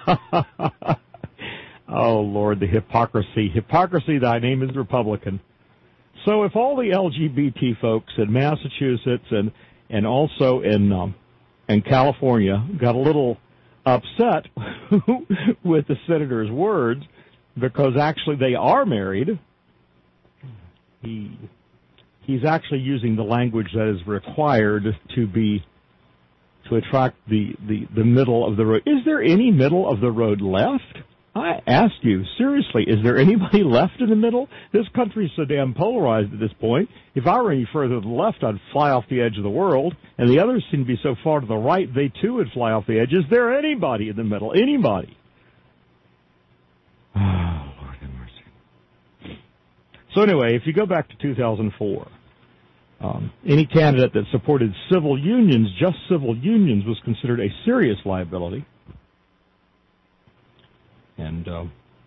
Oh, Lord, the hypocrisy. Hypocrisy, thy name is Republican. So if all the L G B T folks in Massachusetts and, and also in, um, in California got a little upset with the senator's words, because actually they are married. He he's actually using the language that is required to be to attract the, the, the middle of the road. Is there any middle of the road left? I ask you, seriously, is there anybody left in the middle? This country is so damn polarized at this point. If I were any further to the left, I'd fly off the edge of the world, and the others seem to be so far to the right, they too would fly off the edge. Is there anybody in the middle? Anybody? Oh, Lord have mercy. So anyway, if you go back to two thousand four, um, any candidate that supported civil unions, just civil unions, was considered a serious liability. And uh,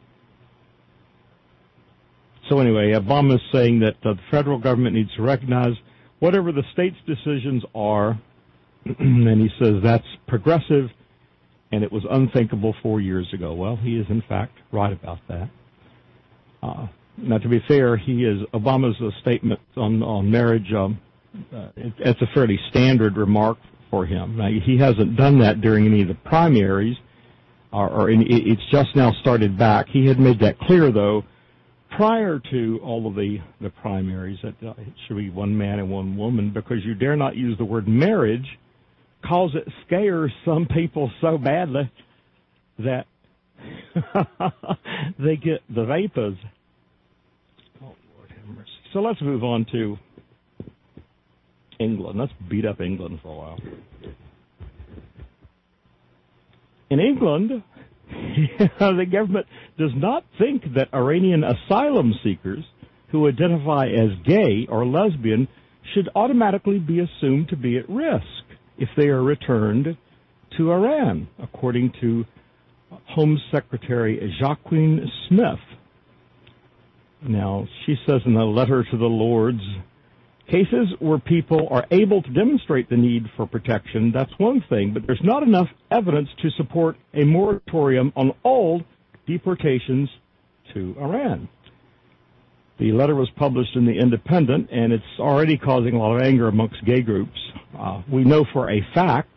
so anyway, Obama is saying that uh, the federal government needs to recognize whatever the state's decisions are, and he says that's progressive, and it was unthinkable four years ago. Well, he is, in fact, right about that. Uh, now, to be fair, he is Obama's uh, statement on, on marriage, um, uh, it, it's a fairly standard remark for him. Now, he hasn't done that during any of the primaries, or, or in, it's just now started back. He had made that clear, though, prior to all of the, the primaries, that uh, it should be one man and one woman, because you dare not use the word marriage, cause it scares some people so badly that they get the vapors. Oh, Lord have mercy. So let's move on to England. Let's beat up England for a while. In England, the government does not think that Iranian asylum seekers who identify as gay or lesbian should automatically be assumed to be at risk if they are returned to Iran, according to Home Secretary Joaquin Smith. Now, she says in a letter to the Lords, cases where people are able to demonstrate the need for protection, that's one thing, but there's not enough evidence to support a moratorium on all deportations to Iran. The letter was published in The Independent, and it's already causing a lot of anger amongst gay groups. Uh, we know for a fact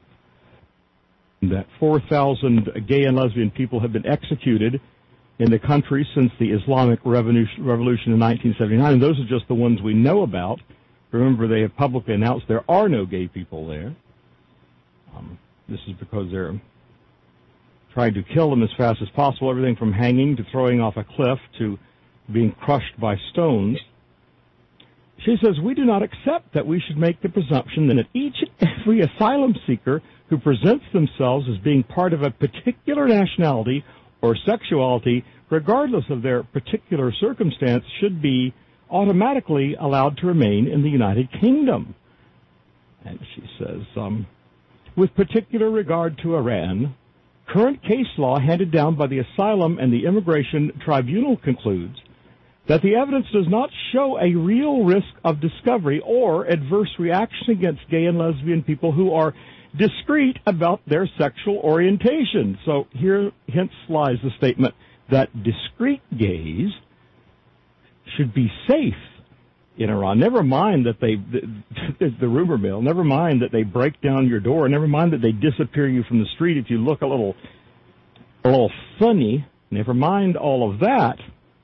that four thousand gay and lesbian people have been executed in the country since the Islamic Revolution in nineteen seventy-nine, and those are just the ones we know about. Remember, they have publicly announced there are no gay people there. Um, this is because they're trying to kill them as fast as possible, everything from hanging to throwing off a cliff to being crushed by stones. She says, we do not accept that we should make the presumption that each and every asylum seeker who presents themselves as being part of a particular nationality or sexuality, regardless of their particular circumstance, should be automatically allowed to remain in the United Kingdom. And she says, um, with particular regard to Iran, current case law handed down by the Asylum and the Immigration Tribunal concludes that the evidence does not show a real risk of discovery or adverse reaction against gay and lesbian people who are discreet about their sexual orientation. So here, hence lies the statement that discreet gays should be safe in Iran. Never mind that they, the, the rumor mill, never mind that they break down your door, never mind that they disappear you from the street if you look a little, a little funny, never mind all of that.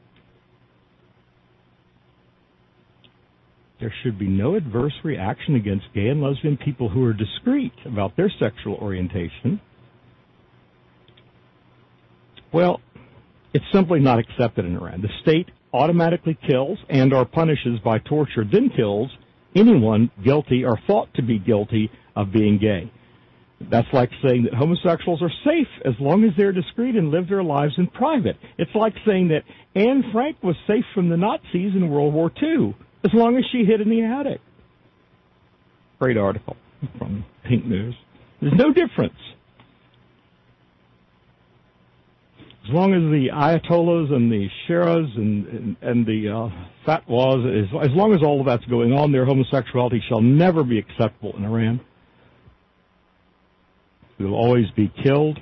There should be no adverse reaction against gay and lesbian people who are discreet about their sexual orientation. Well, it's simply not accepted in Iran. The state automatically kills and or punishes by torture, then kills anyone guilty or thought to be guilty of being gay. That's like saying that homosexuals are safe as long as they're discreet and live their lives in private. It's like saying that Anne Frank was safe from the Nazis in World War Two. As long as she hid in the attic. Great article from Pink News. There's no difference. As long as the Ayatollahs and the Shiras and, and, and the uh, fatwas, as, as long as all of that's going on there, homosexuality shall never be acceptable in Iran. It will always be killed.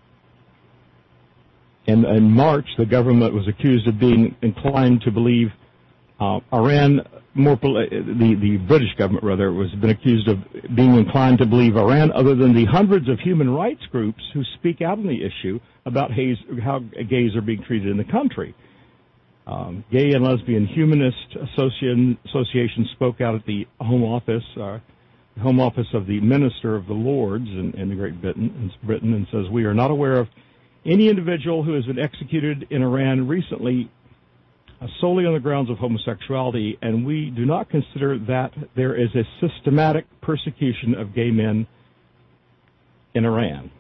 And in March, the government was accused of being inclined to believe Uh, Iran more the the British government rather was been accused of being inclined to believe Iran, other than the hundreds of human rights groups who speak out on the issue about how gays are being treated in the country. Um, Gay and Lesbian Humanist Association, Association spoke out at the Home Office, uh, Home Office of the Minister of the Lords in, in the Great Britain, Britain, and says, we are not aware of any individual who has been executed in Iran recently uh, solely on the grounds of homosexuality, and we do not consider that there is a systematic persecution of gay men in Iran.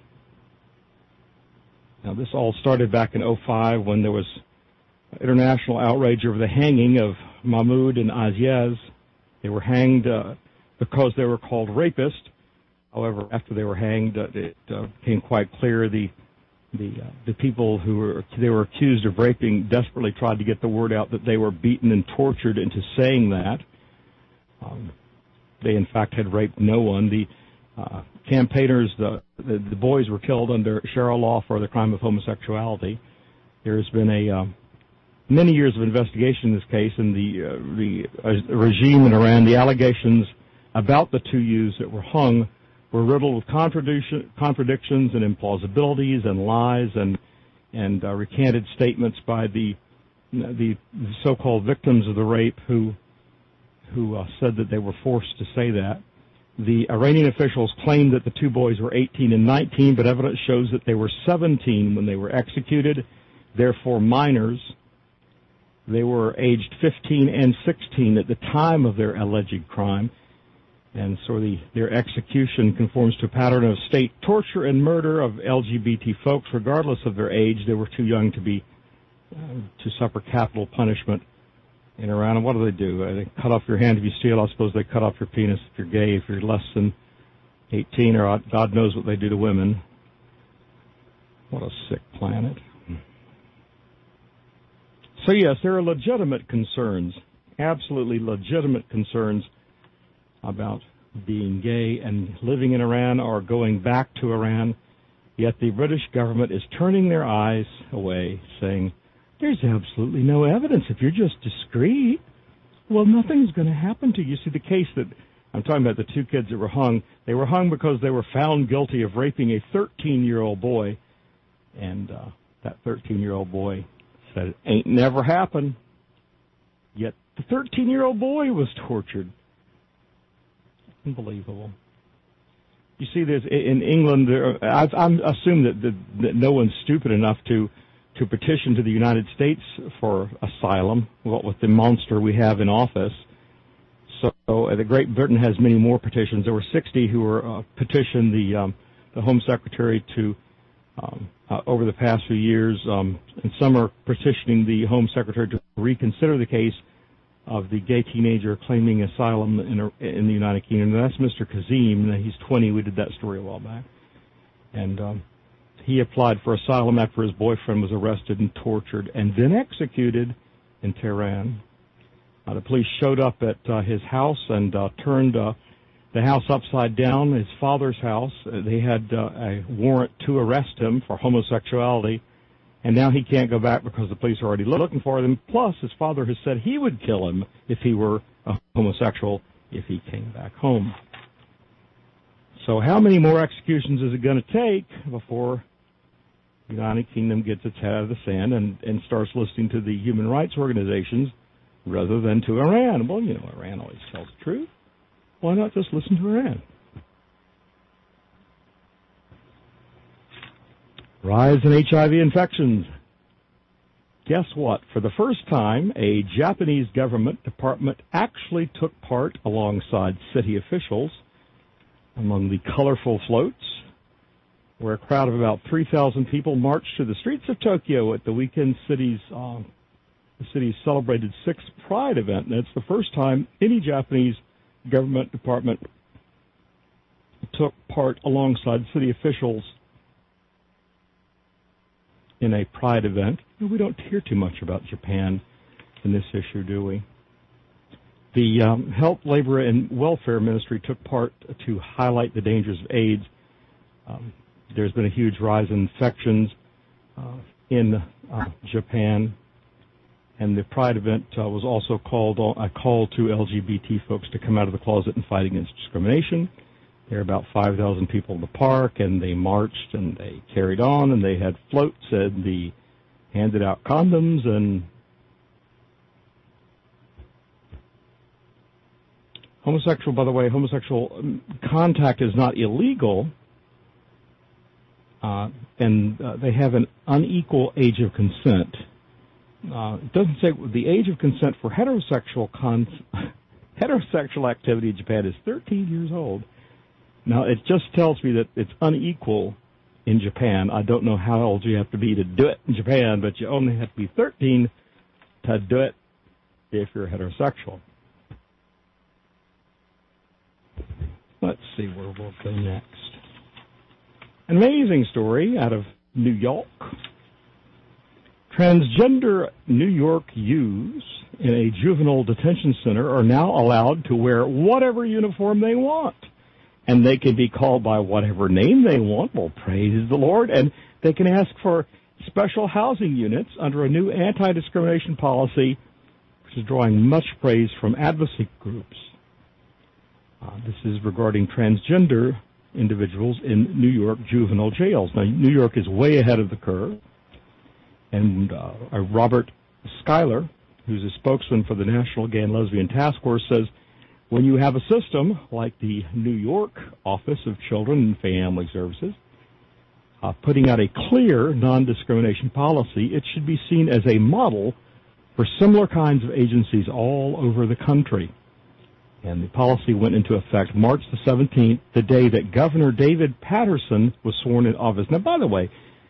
Now, this all started back in oh five when there was international outrage over the hanging of Mahmoud and Aziz. They were hanged uh, because they were called rapists. However, after they were hanged, uh, it uh, became quite clear the the uh, the people who were they were accused of raping desperately tried to get the word out that they were beaten and tortured into saying that. Um, they, in fact, had raped no one. The uh, campaigners, the, the the boys were killed under Sharia law for the crime of homosexuality. There has been a um, many years of investigation in this case, and the uh, the uh, regime in Iran, the allegations about the two youths that were hung were riddled with contradiction, contradictions and implausibilities and lies and and uh, recanted statements by the the so-called victims of the rape who who uh, said that they were forced to say that. The Iranian officials claimed that the two boys were eighteen and nineteen, but evidence shows that they were seventeen when they were executed, therefore minors. They were aged fifteen and sixteen at the time of their alleged crime, and so the, their execution conforms to a pattern of state torture and murder of L G B T folks, regardless of their age. They were too young to be uh, to suffer capital punishment in Iran. And what do they do? Uh, they cut off your hand if you steal. I suppose they cut off your penis if you're gay, if you're less than eighteen, or God knows what they do to women. What a sick planet. So, yes, there are legitimate concerns, absolutely legitimate concerns about being gay and living in Iran or going back to Iran, yet the British government is turning their eyes away, saying, there's absolutely no evidence. If you're just discreet, well, nothing's going to happen to you. See, the case that I'm talking about, the two kids that were hung, they were hung because they were found guilty of raping a thirteen-year-old boy, and uh, that thirteen-year-old boy said it ain't never happened. Yet the thirteen-year-old boy was tortured. Unbelievable. You see, there's in England. There, I, I assume that, that, that no one's stupid enough to to petition to the United States for asylum. What with the monster we have in office. So uh, the Great Britain has many more petitions. There were sixty who were uh, petitioned the um, the Home Secretary to. Um, uh, over the past few years, um, and some are petitioning the Home Secretary to reconsider the case of the gay teenager claiming asylum in, a, in the United Kingdom. And that's Mister Kazim. He's twenty. We did that story a while back. And um, he applied for asylum after his boyfriend was arrested and tortured and then executed in Tehran. Uh, the police showed up at uh, his house and uh, turned uh, the house upside down, his father's house. Uh, they had uh, a warrant to arrest him for homosexuality, and now he can't go back because the police are already looking for him. Plus, his father has said he would kill him if he were a homosexual if he came back home. So how many more executions is it going to take before the United Kingdom gets its head out of the sand and, and starts listening to the human rights organizations rather than to Iran? Well, you know, Iran always tells the truth. Why not just listen to Iran? Rise in H I V infections. Guess what? For the first time, a Japanese government department actually took part alongside city officials among the colorful floats, where a crowd of about three thousand people marched through the streets of Tokyo at the weekend city's, uh, the city's celebrated sixth Pride event. And it's the first time any Japanese government department took part alongside city officials in a Pride event. We don't hear too much about Japan in this issue, do we? The um, Health, Labor, and Welfare Ministry took part to highlight the dangers of AIDS. Um, there's been a huge rise in infections uh, in uh, Japan, And the Pride event uh, was also called a call to L G B T folks to come out of the closet and fight against discrimination. There were about five thousand people in the park, and they marched, and they carried on, and they had floats, and they handed out condoms, and homosexual, by the way, homosexual contact is not illegal, uh, and uh, they have an unequal age of consent. Uh, it doesn't say the age of consent for heterosexual con- heterosexual activity in Japan is thirteen years old. Now, it just tells me that it's unequal in Japan. I don't know how old you have to be to do it in Japan, but you only have to be thirteen to do it if you're heterosexual. Let's see where we'll go next. An amazing story out of New York. Transgender New York youths in a juvenile detention center are now allowed to wear whatever uniform they want. And they can be called by whatever name they want. Well, praise the Lord. And they can ask for special housing units under a new anti-discrimination policy, which is drawing much praise from advocacy groups. Uh, this is regarding transgender individuals in New York juvenile jails. Now, New York is way ahead of the curve. And uh, Robert Schuyler, who's a spokesman for the National Gay and Lesbian Task Force, says, when you have a system like the New York Office of Children and Family Services uh, putting out a clear non-discrimination policy, it should be seen as a model for similar kinds of agencies all over the country. And the policy went into effect March the seventeenth, the day that Governor David Paterson was sworn in office. Now, by the way,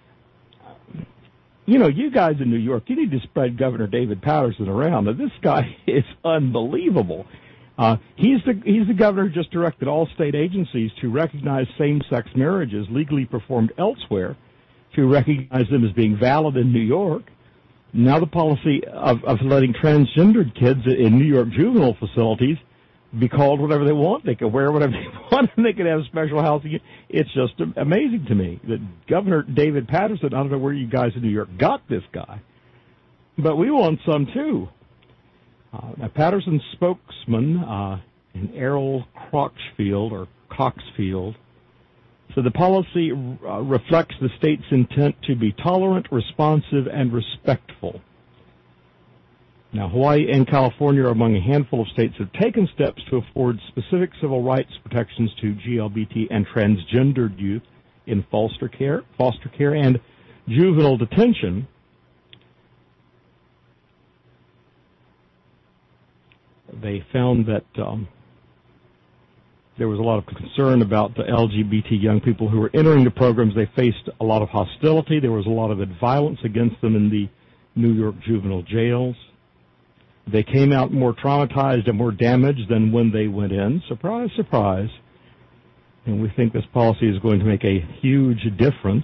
you know, you guys in New York, you need to spread Governor David Paterson around. Now, this guy is unbelievable. Uh, he's the he's the governor who just directed all state agencies to recognize same-sex marriages legally performed elsewhere, to recognize them as being valid in New York. Now the policy of, of letting transgendered kids in New York juvenile facilities be called whatever they want. They can wear whatever they want, and they can have special housing. It's just amazing to me that Governor David Paterson, I don't know where you guys in New York got this guy, but we want some too. Uh, Patterson's spokesman, uh, in Errol Croxfield, or Coxfield, so the policy uh, reflects the state's intent to be tolerant, responsive, and respectful. Now, Hawaii and California are among a handful of states that have taken steps to afford specific civil rights protections to G L B T and transgendered youth in foster care, foster care and juvenile detention. They found that um, there was a lot of concern about the L G B T young people who were entering the programs. They faced a lot of hostility. There was a lot of violence against them in the New York juvenile jails. They came out more traumatized and more damaged than when they went in. Surprise, surprise. And we think this policy is going to make a huge difference.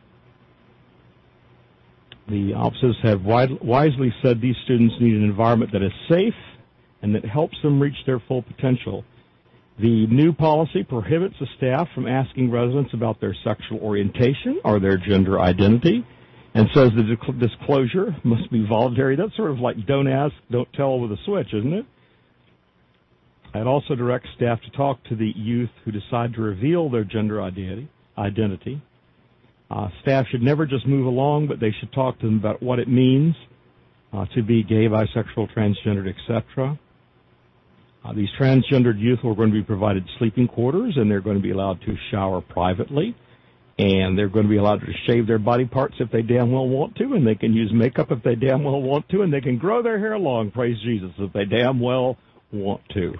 The officers have wisely said these students need an environment that is safe and that helps them reach their full potential. The new policy prohibits the staff from asking residents about their sexual orientation or their gender identity, and says the disclosure must be voluntary. That's sort of like don't ask, don't tell with a switch, isn't it? It also directs staff to talk to the youth who decide to reveal their gender identity. identity. Uh, staff should never just move along, but they should talk to them about what it means uh, to be gay, bisexual, transgendered, et cetera. Uh, these transgendered youth are going to be provided sleeping quarters, and they're going to be allowed to shower privately. And they're going to be allowed to shave their body parts if they damn well want to, and they can use makeup if they damn well want to, and they can grow their hair long, praise Jesus, if they damn well want to.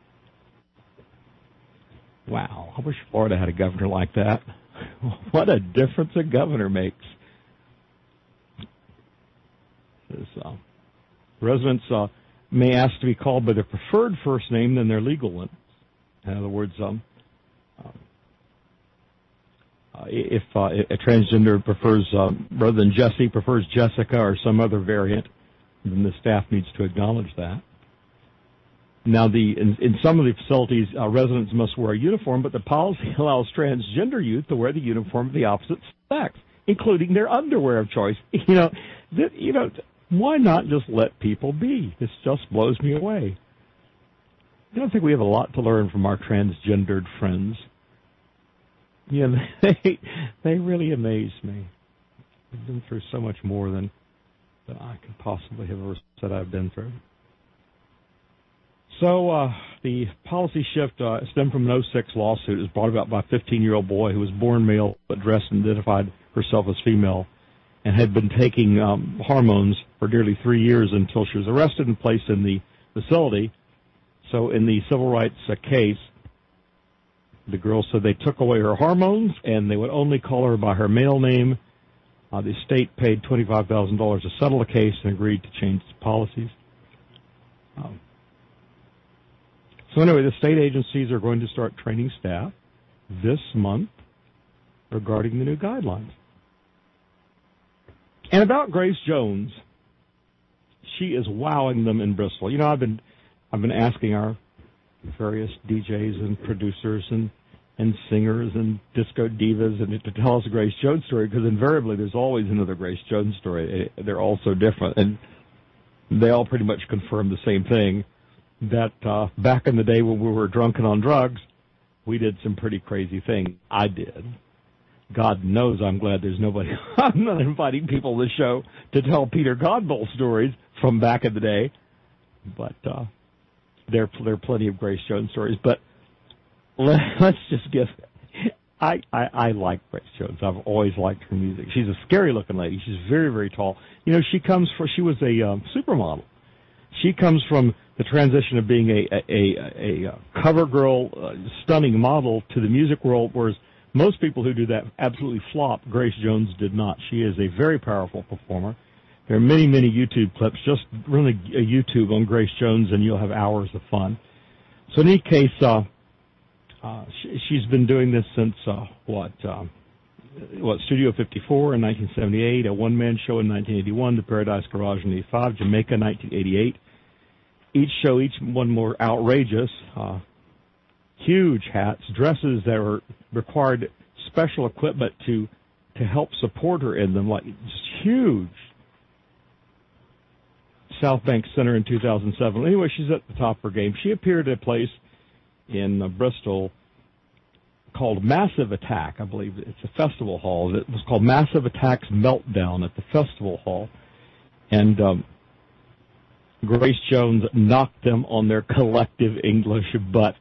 Wow, I wish Florida had a governor like that. What a difference a governor makes. This, uh, residents uh, may ask to be called by their preferred first name than their legal one. In other words, um, um Uh, if uh, a transgender prefers, uh, rather than Jesse, prefers Jessica or some other variant, then the staff needs to acknowledge that. Now, the in, in some of the facilities, uh, residents must wear a uniform, but the policy allows transgender youth to wear the uniform of the opposite sex, including their underwear of choice. You know, th- you know, Why not just let people be? This just blows me away. I don't think we have a lot to learn from our transgendered friends. Yeah, they they really amaze me. I've been through so much more than, than I could possibly have ever said I've been through. So uh, the policy shift uh, stemmed from an oh six lawsuit. It was brought about by a fifteen-year-old boy who was born male but dressed and identified herself as female and had been taking um, hormones for nearly three years until she was arrested and placed in the facility. So in the civil rights uh, case, the girl said they took away her hormones and they would only call her by her male name. Uh, the state paid twenty-five thousand dollars to settle the case and agreed to change its policies. Um, so anyway, the state agencies are going to start training staff this month regarding the new guidelines. And about Grace Jones, she is wowing them in Bristol. You know, I've been I've been asking our various D Js and producers and, and singers and disco divas and to tell us a Grace Jones story, because invariably there's always another Grace Jones story. They're all so different, and they all pretty much confirm the same thing, that uh, back in the day when we were drunk and on drugs, we did some pretty crazy things. I did. God knows I'm glad there's nobody. I'm not inviting people to the show to tell Peter Godbolt stories from back in the day, but uh, there, there are plenty of Grace Jones stories. But let, let's just give. I, I I like Grace Jones. I've always liked her music. She's a scary-looking lady. She's very, very tall. You know, she comes from. She was a um, supermodel. She comes from the transition of being a a, a, a cover girl, uh, stunning model to the music world, whereas most people who do that absolutely flop. Grace Jones did not. She is a very powerful performer. There are many, many YouTube clips. Just run a, a YouTube on Grace Jones, and you'll have hours of fun. So in any case, uh, uh, she, she's been doing this since, uh, what, uh, what, Studio fifty-four in nineteen seventy-eight, a one-man show in nineteen eighty-one, the Paradise Garage in eighty-five, Jamaica nineteen eighty-eight. Each show, each one more outrageous. Uh, huge hats, dresses that were required special equipment to to help support her in them, like just huge. South Bank Center in two thousand seven. Anyway, she's at the top of her game. She appeared at a place in uh, Bristol called Massive Attack, I believe. It's a festival hall. It was called Massive Attack's Meltdown at the festival hall. And um, Grace Jones knocked them on their collective English butts.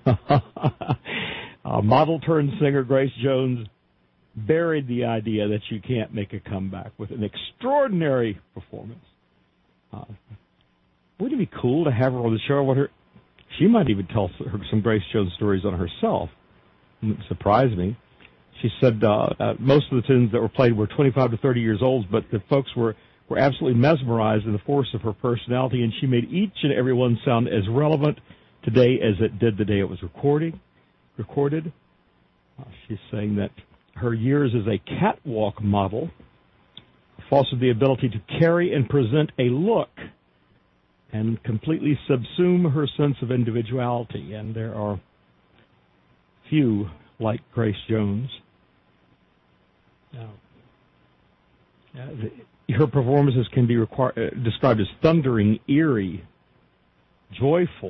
uh, model turned singer Grace Jones buried the idea that you can't make a comeback with an extraordinary performance. Uh, wouldn't it be cool to have her on the show? What her, she might even tell her some Grace Jones stories on herself. It surprised me. She said uh, uh, most of the tunes that were played were twenty-five to thirty years old, but the folks were, were absolutely mesmerized in the force of her personality, and she made each and every one sound as relevant today as it did the day it was recording, recorded. Uh, she's saying that her years as a catwalk model fostered the ability to carry and present a look and completely subsume her sense of individuality. And there are few like Grace Jones. Now, uh, the, her performances can be requir- uh, described as thundering, eerie, joyful.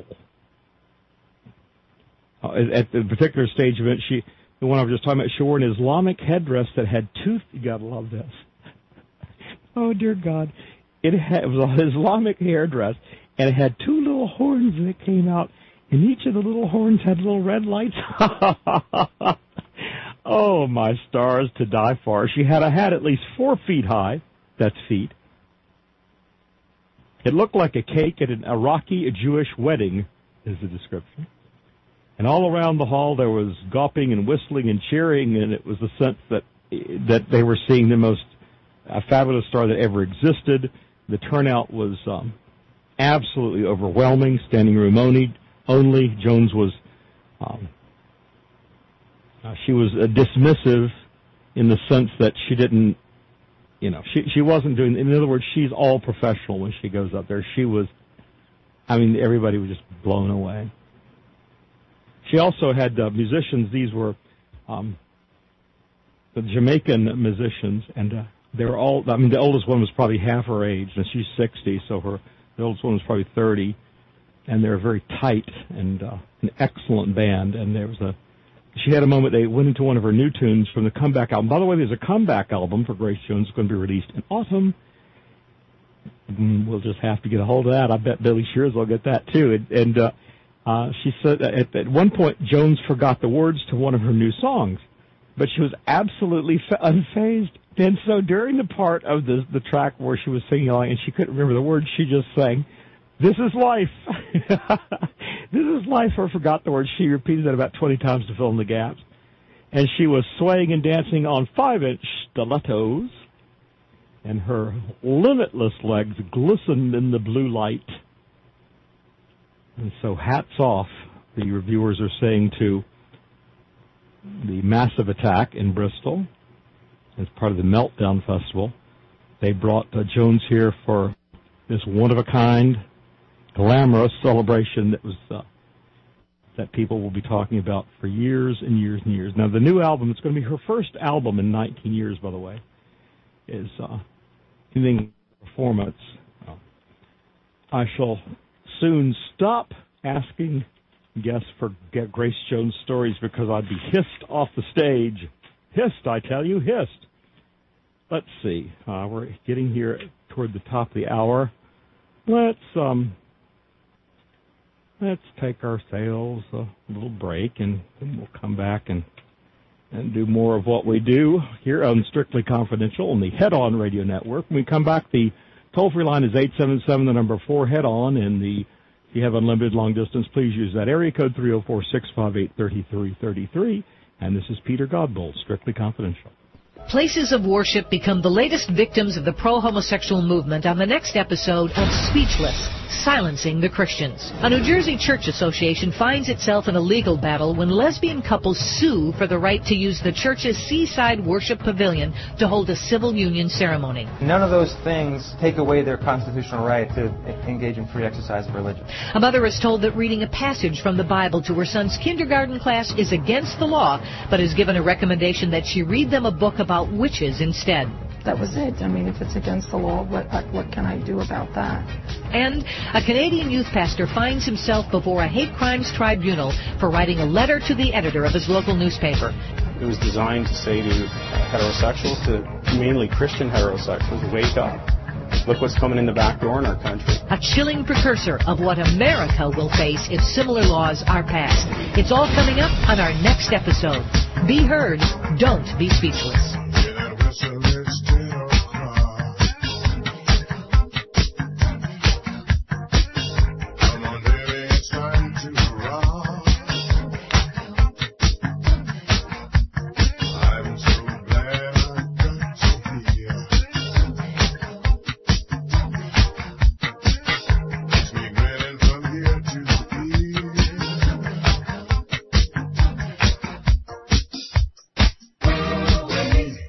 Uh, at, at the particular stage of it, she, the one I was just talking about, she wore an Islamic headdress that had two. You gotta love this. Oh dear God! It, had, it was an Islamic hairdress, and it had two little horns that came out, and each of the little horns had little red lights. Oh my stars, to die for! She had a hat at least four feet high. That's feet. It looked like a cake at an Iraqi Jewish wedding, is the description. And all around the hall there was gawping and whistling and cheering, and it was the sense that that they were seeing the most uh, fabulous star that ever existed. The turnout was um, absolutely overwhelming, standing room only. only. Jones was, um, uh, she was uh, dismissive in the sense that she didn't, you know, she she wasn't doing, in other words, she's all professional when she goes up there. She was, I mean, everybody was just blown away. She also had uh, musicians. These were um, the Jamaican musicians, and uh, they're all, I mean, the oldest one was probably half her age, and she's sixty, so her, the oldest one was probably thirty, and they're very tight and uh, an excellent band. And there was a, she had a moment, they went into one of her new tunes from the comeback album. By the way, there's a comeback album for Grace Jones going to be released in autumn. We'll just have to get a hold of that. I bet Billy Shears will get that too. And, and uh, uh, she said that at, at one point Jones forgot the words to one of her new songs, but she was absolutely unfazed. And so during the part of the the track where she was singing along and she couldn't remember the words, she just sang, "This is life." This is life, or forgot the words. She repeated that about twenty times to fill in the gaps. And she was swaying and dancing on five-inch stilettos, and her limitless legs glistened in the blue light. And so hats off, the reviewers are saying, to the Massive Attack in Bristol as part of the Meltdown Festival. They brought uh, Jones here for this one-of-a-kind, glamorous celebration that was uh, that people will be talking about for years and years and years. Now, the new album, it's going to be her first album in nineteen years, by the way, is uh, in performance. Uh, I shall soon stop asking guests for Grace Jones stories because I'd be hissed off the stage. Hissed, I tell you, hissed. Let's see. Uh, we're getting here toward the top of the hour. Let's um, let's take our sales a little break, and then we'll come back and and do more of what we do here on Strictly Confidential on the Head On Radio Network. When we come back, the toll-free line is eight seven seven, the number four, Head On, and the if you have unlimited long distance, please use that area code three oh four, six five eight, three three three three. And this is Peter Godbold, Strictly Confidential. Places of worship become the latest victims of the pro-homosexual movement on the next episode of Speechless, Silencing the Christians. A New Jersey church association finds itself in a legal battle when lesbian couples sue for the right to use the church's Seaside Worship Pavilion to hold a civil union ceremony. None of those things take away their constitutional right to engage in free exercise of religion. A mother is told that reading a passage from the Bible to her son's kindergarten class is against the law, but is given a recommendation that she read them a book about witches instead. That was it. I mean, if it's against the law, what what can I do about that? And a Canadian youth pastor finds himself before a hate crimes tribunal for writing a letter to the editor of his local newspaper. It was designed to say to heterosexuals, to mainly Christian heterosexuals, wake up. Look what's coming in the back door in our country. A chilling precursor of what America will face if similar laws are passed. It's all coming up on our next episode. Be heard. Don't be speechless. Away.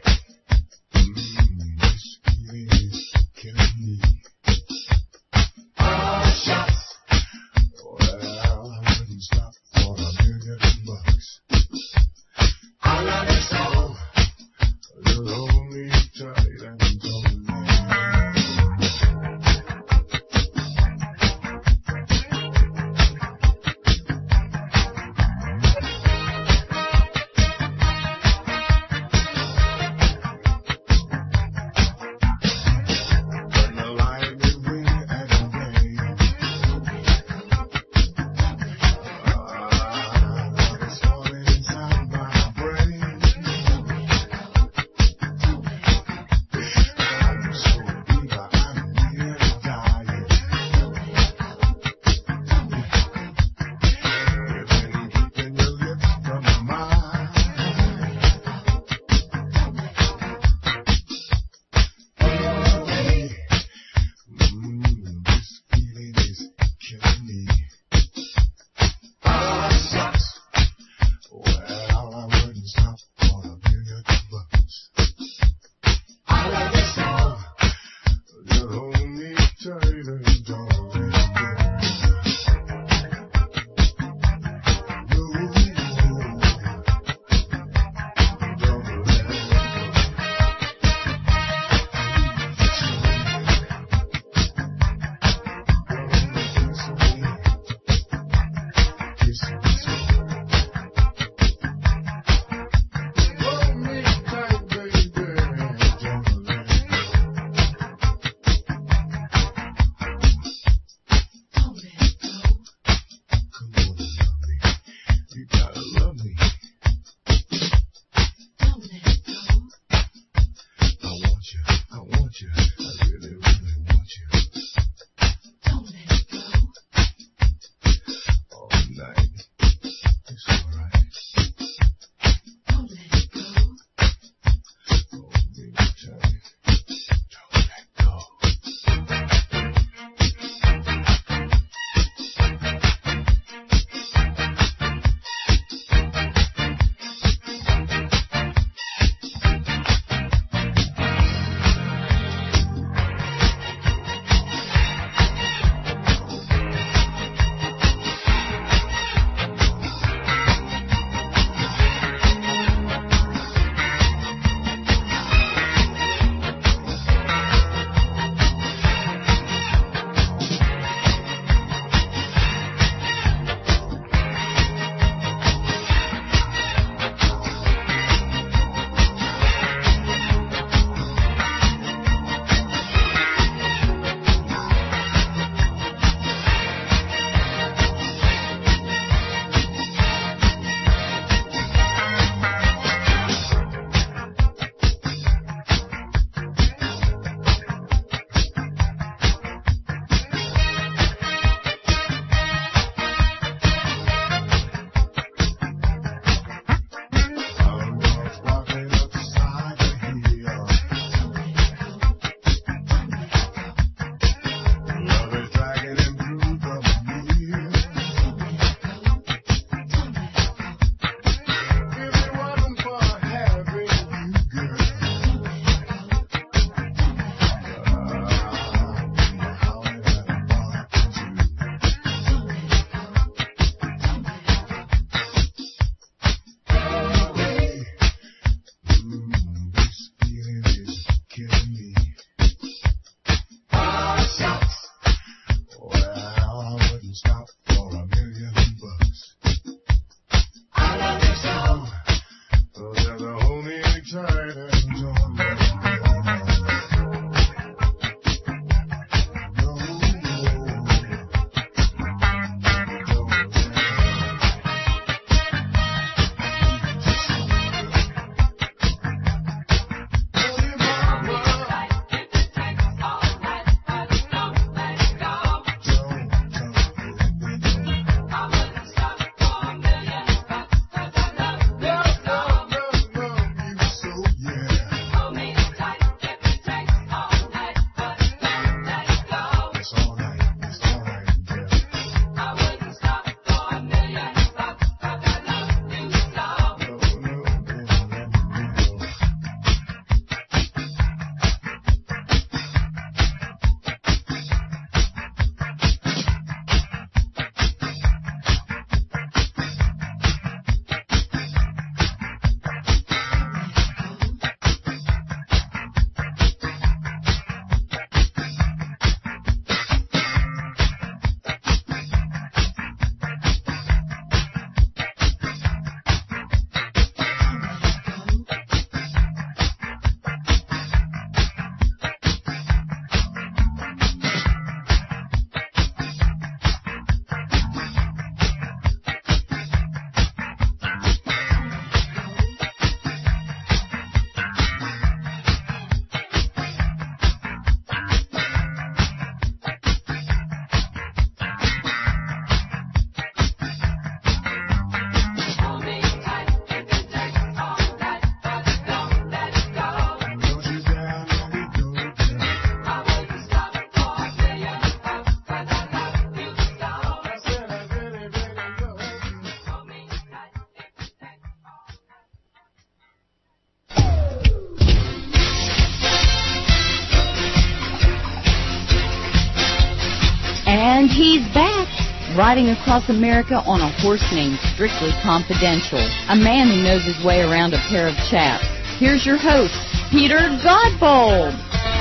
He's back, riding across America on a horse named Strictly Confidential, a man who knows his way around a pair of chaps. Here's your host, Peter Godbold.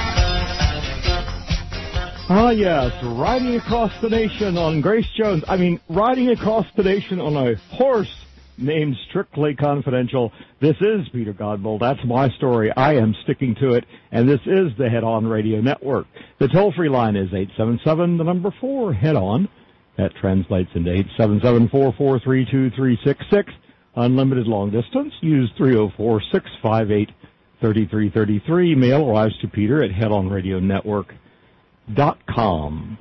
Ah, yes, riding across the nation on Grace Jones. I mean, riding across the nation on a horse named Strictly Confidential. This is Peter Godbold. That's my story. I am sticking to it, and this is the Head On Radio Network. The toll-free line is eight seven seven, the number four, Head On. That translates into eight seven seven, four four three, two three six six. Unlimited long distance. Use three oh four, six five eight, three three three three. Mail arrives to Peter at head on radio network dot com.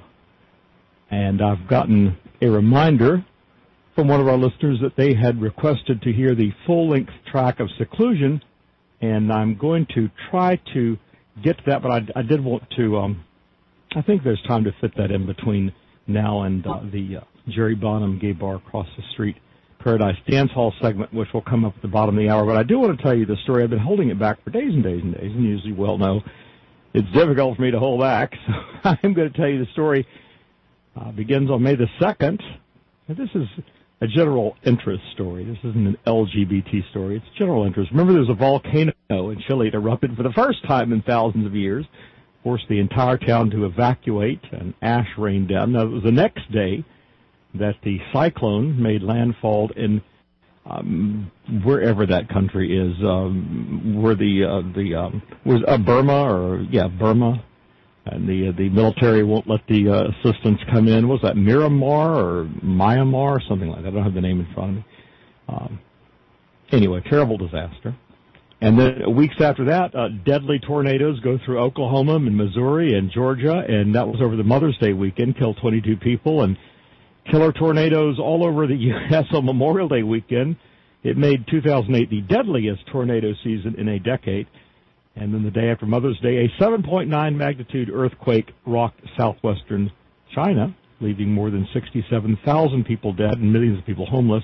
And I've gotten a reminder from one of our listeners that they had requested to hear the full-length track of Seclusion, and I'm going to try to get to that, but I, I did want to, um, I think there's time to fit that in between now and uh, the uh, Jerry Bonham Gay Bar across the street Paradise Dance Hall segment, which will come up at the bottom of the hour. But I do want to tell you the story. I've been holding it back for days and days and days, and usually well know it's difficult for me to hold back, so I'm going to tell you the story. Uh, begins on May the second. And this is a general interest story. This isn't an L G B T story. It's general interest. Remember, there was a volcano in Chile. It erupted for the first time in thousands of years, forced the entire town to evacuate, and ash rained down. Now, it was the next day that the cyclone made landfall in um, wherever that country is, um, where the uh, the um, was uh, Burma or yeah Burma, and the uh, the military won't let the uh, assistance come in. Was that Myanmar or Myanmar or something like that? I don't have the name in front of me. Um, anyway, terrible disaster. And then weeks after that, uh, deadly tornadoes go through Oklahoma and Missouri and Georgia, and that was over the Mother's Day weekend, killed twenty-two people, and killer tornadoes all over the U S on Memorial Day weekend. It made two thousand eight the deadliest tornado season in a decade. And then the day after Mother's Day, a seven point nine magnitude earthquake rocked southwestern China, leaving more than sixty-seven thousand people dead and millions of people homeless.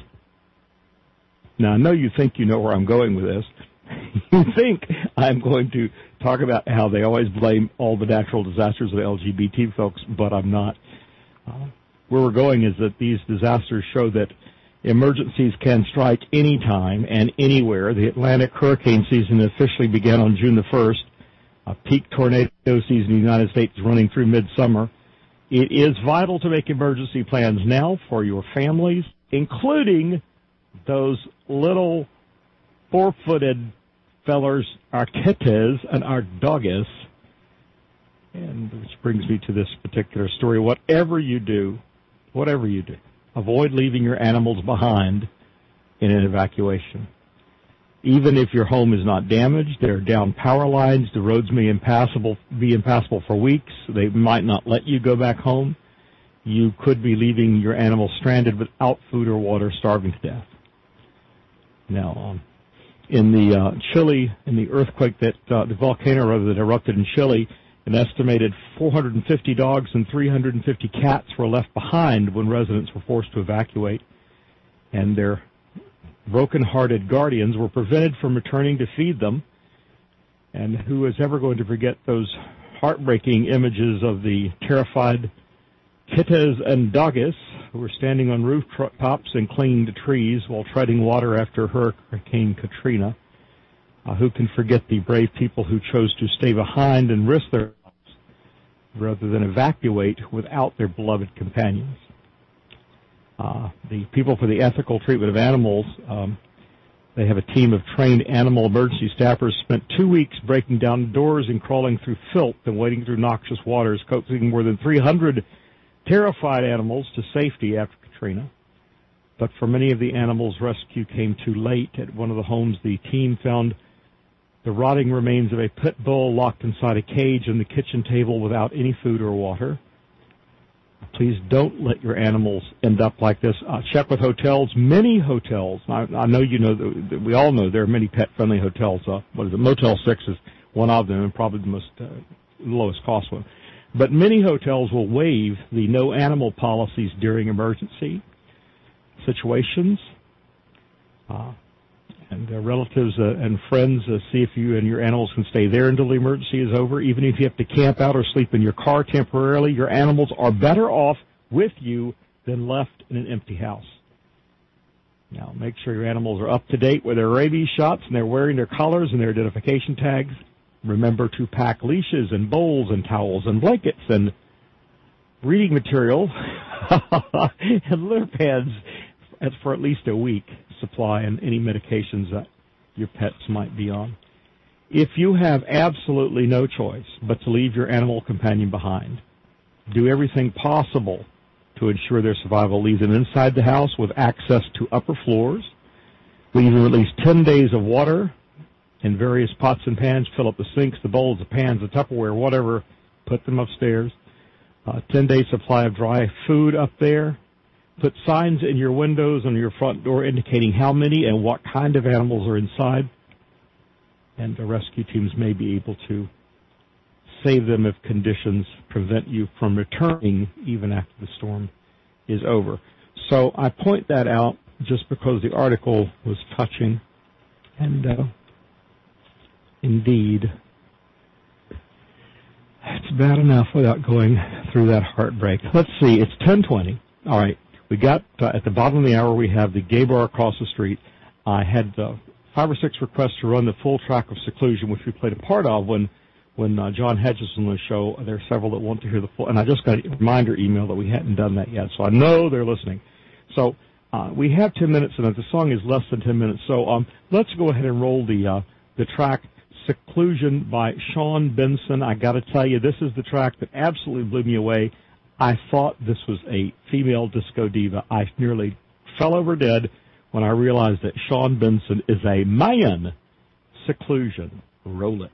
Now, I know you think you know where I'm going with this. You think I'm going to talk about how they always blame all the natural disasters of L G B T folks, but I'm not. Uh, where we're going is that these disasters show that emergencies can strike any time and anywhere. The Atlantic hurricane season officially began on June the first. A peak tornado season in the United States is running through midsummer. It is vital to make emergency plans now for your families, including those little four-footed fellers, our kitties and our doggies. And which brings me to this particular story. Whatever you do, whatever you do, avoid leaving your animals behind in an evacuation. Even if your home is not damaged, there are down power lines, the roads may impassable, be impassable for weeks, they might not let you go back home. You could be leaving your animals stranded without food or water, starving to death. Now, um, in the uh, Chile, in the earthquake that, uh, the volcano rather that erupted in Chile, an estimated four hundred fifty dogs and three hundred fifty cats were left behind when residents were forced to evacuate, and their broken-hearted guardians were prevented from returning to feed them. And who is ever going to forget those heartbreaking images of the terrified kitties and doggies who were standing on rooftops and clinging to trees while treading water after Hurricane Katrina? Uh, who can forget the brave people who chose to stay behind and risk their lives rather than evacuate without their beloved companions? Uh, the People for the Ethical Treatment of Animals, um, they have a team of trained animal emergency staffers, spent two weeks breaking down doors and crawling through filth and wading through noxious waters, coaxing more than three hundred terrified animals to safety after Katrina. But for many of the animals, rescue came too late. At one of the homes, the team found the rotting remains of a pit bull locked inside a cage on the kitchen table without any food or water. Please don't let your animals end up like this. Uh, check with hotels. Many hotels, I, I know you know, that, that we all know there are many pet-friendly hotels. Uh, what is it? Motel six is one of them and probably the most uh, lowest cost one. But many hotels will waive the no animal policies during emergency situations. Uh, and uh, relatives uh, and friends uh, see if you and your animals can stay there until the emergency is over. Even if you have to camp out or sleep in your car temporarily, your animals are better off with you than left in an empty house. Now, make sure your animals are up to date with their rabies shots and they're wearing their collars and their identification tags. Remember to pack leashes and bowls and towels and blankets and reading material and litter pads for at least a week supply and any medications that your pets might be on. If you have absolutely no choice but to leave your animal companion behind, do everything possible to ensure their survival. Leave them inside the house with access to upper floors. Leave them at least ten days of water in various pots and pans. Fill up the sinks, the bowls, the pans, the Tupperware, whatever. Put them upstairs. Uh, ten-day supply of dry food up there. Put signs in your windows and your front door indicating how many and what kind of animals are inside. And the rescue teams may be able to save them if conditions prevent you from returning even after the storm is over. So I point that out just because the article was touching. And uh, indeed, it's bad enough without going through that heartbreak. Let's see, it's ten twenty. All right, we got, uh, at the bottom of the hour, we have the gay bar across the street. I had uh, five or six requests to run the full track of Seclusion, which we played a part of when when uh, John Hedges was on the show. There are several that want to hear the full, and I just got a reminder email that we hadn't done that yet, so I know they're listening. So uh, we have ten minutes, and the song is less than ten minutes, so um, let's go ahead and roll the uh, the track Seclusion by Sean Benson. I got to tell you, this is the track that absolutely blew me away. I thought this was a female disco diva. I nearly fell over dead when I realized that Sean Benson is a man. Seclusion. Roll it.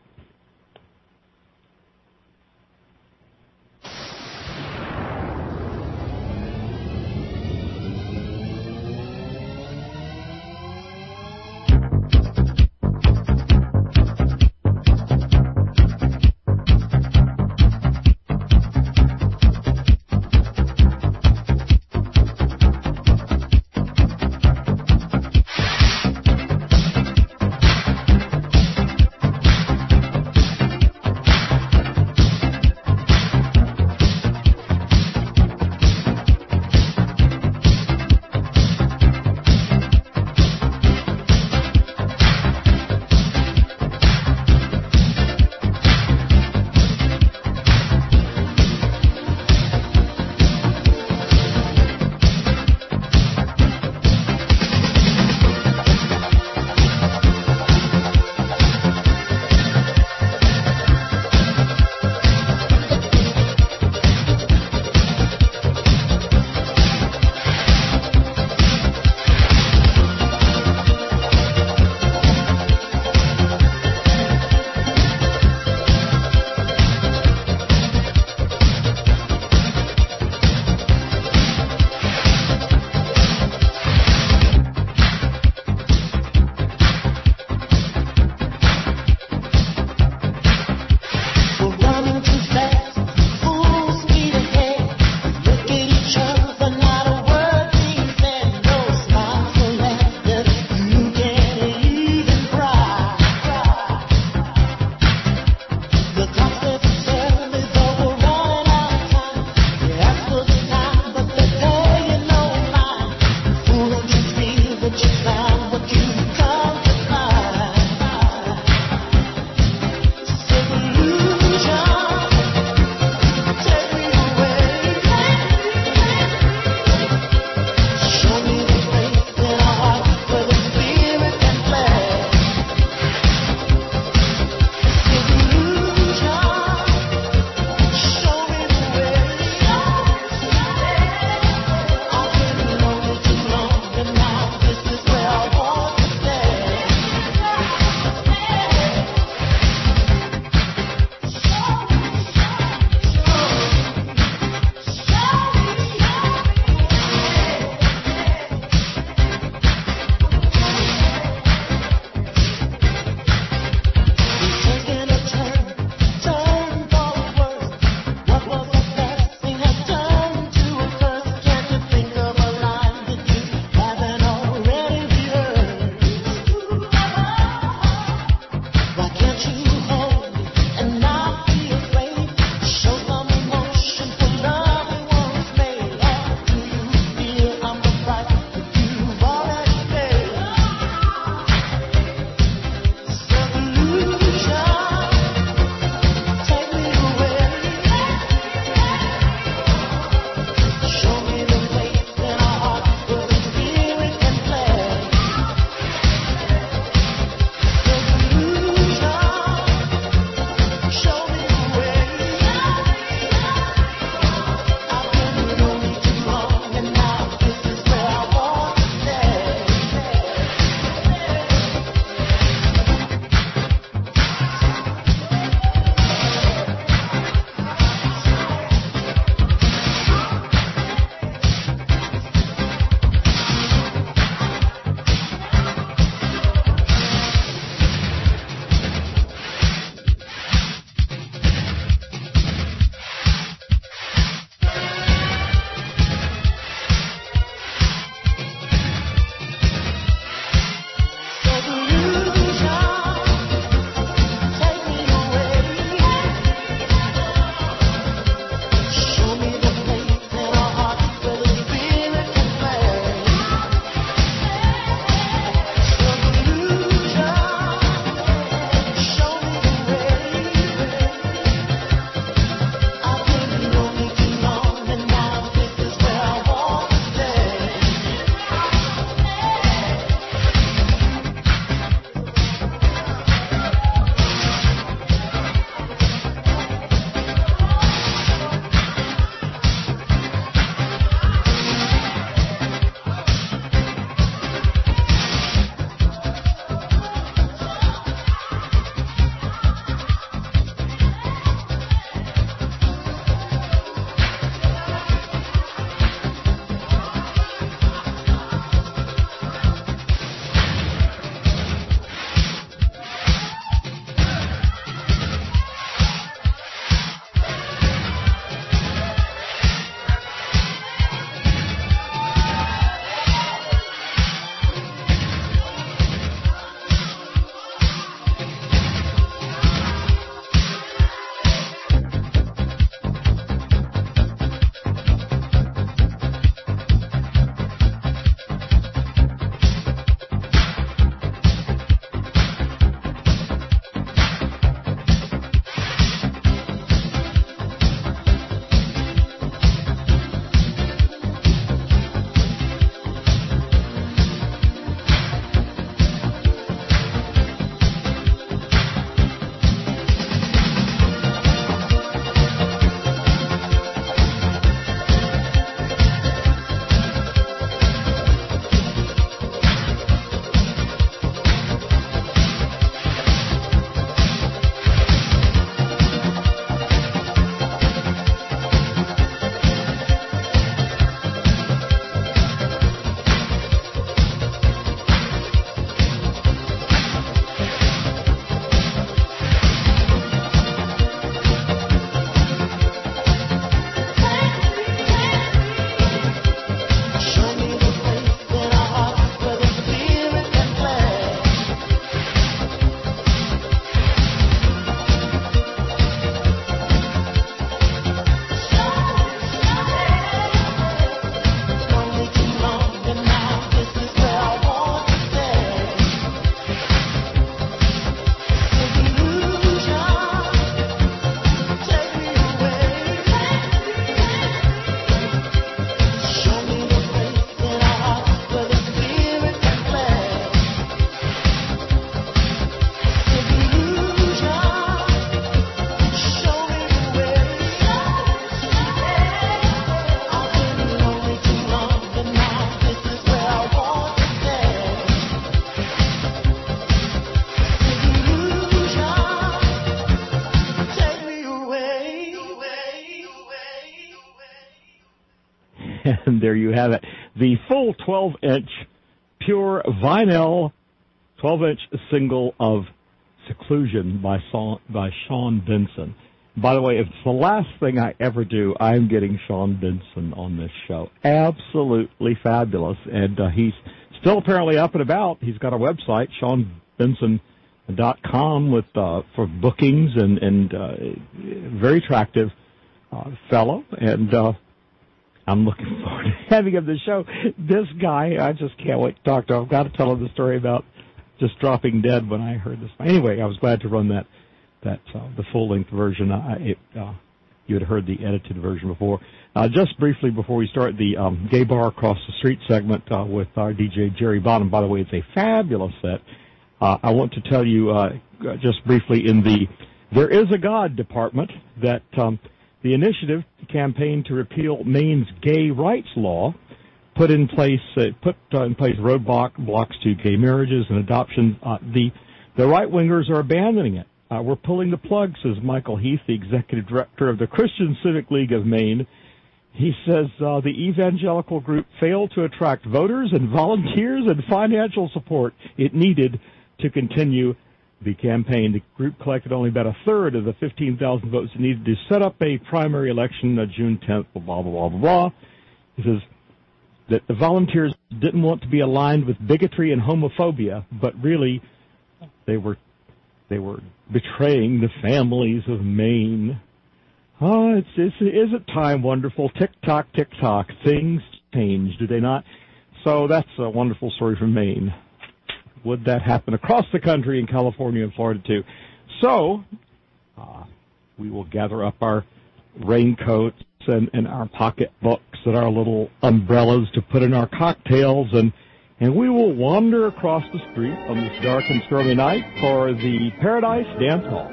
And there you have it. The full twelve-inch pure vinyl twelve-inch single of Seclusion by Sean, by Sean Benson. By the way, if it's the last thing I ever do, I'm getting Sean Benson on this show. Absolutely fabulous. And uh, he's still apparently up and about. He's got a website, sean benson dot com, with uh, for bookings, and, and uh, very attractive uh, fellow. And uh, I'm looking forward to having him on the show. This guy, I just can't wait to talk to him. I've got to tell him the story about just dropping dead when I heard this. Anyway, I was glad to run that, that uh, the full-length version. I, it, uh, you had heard the edited version before. Uh, just briefly before we start the um, Gay Bar Across the Street segment uh, with our D J Jerry Bottom. By the way, it's a fabulous set. Uh, I want to tell you uh, just briefly in the There Is a God department that um, the initiative campaign to repeal Maine's gay rights law put in place uh, put uh, in place roadblock blocks to gay marriages and adoption. Uh, the the right wingers are abandoning it. Uh, we're pulling the plug, says Michael Heath, the executive director of the Christian Civic League of Maine. He says uh, the evangelical group failed to attract voters and volunteers and financial support it needed to continue the campaign. The group collected only about a third of the fifteen thousand votes it needed to set up a primary election on June tenth. Blah blah blah blah blah. He says that the volunteers didn't want to be aligned with bigotry and homophobia, but really they were they were betraying the families of Maine. Oh, it's, it's isn't time wonderful? Tick tock, tick tock. Things change, do they not? So that's a wonderful story from Maine. Would that happen across the country in California and Florida too? So uh, we will gather up our raincoats and, and our pocketbooks and our little umbrellas to put in our cocktails, and, and we will wander across the street on this dark and stormy night for the Paradise Dance Hall.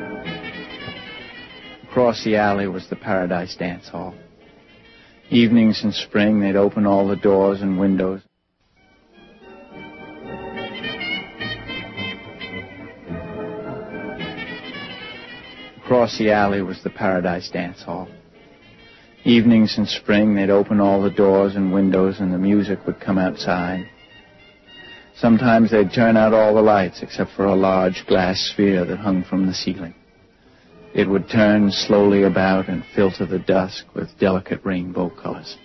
Across the alley was the Paradise Dance Hall. Evenings in spring, they'd open all the doors and windows. Across the alley was the Paradise Dance Hall. Evenings in spring, they'd open all the doors and windows, and the music would come outside. Sometimes they'd turn out all the lights except for a large glass sphere that hung from the ceiling. It would turn slowly about and filter the dusk with delicate rainbow colors.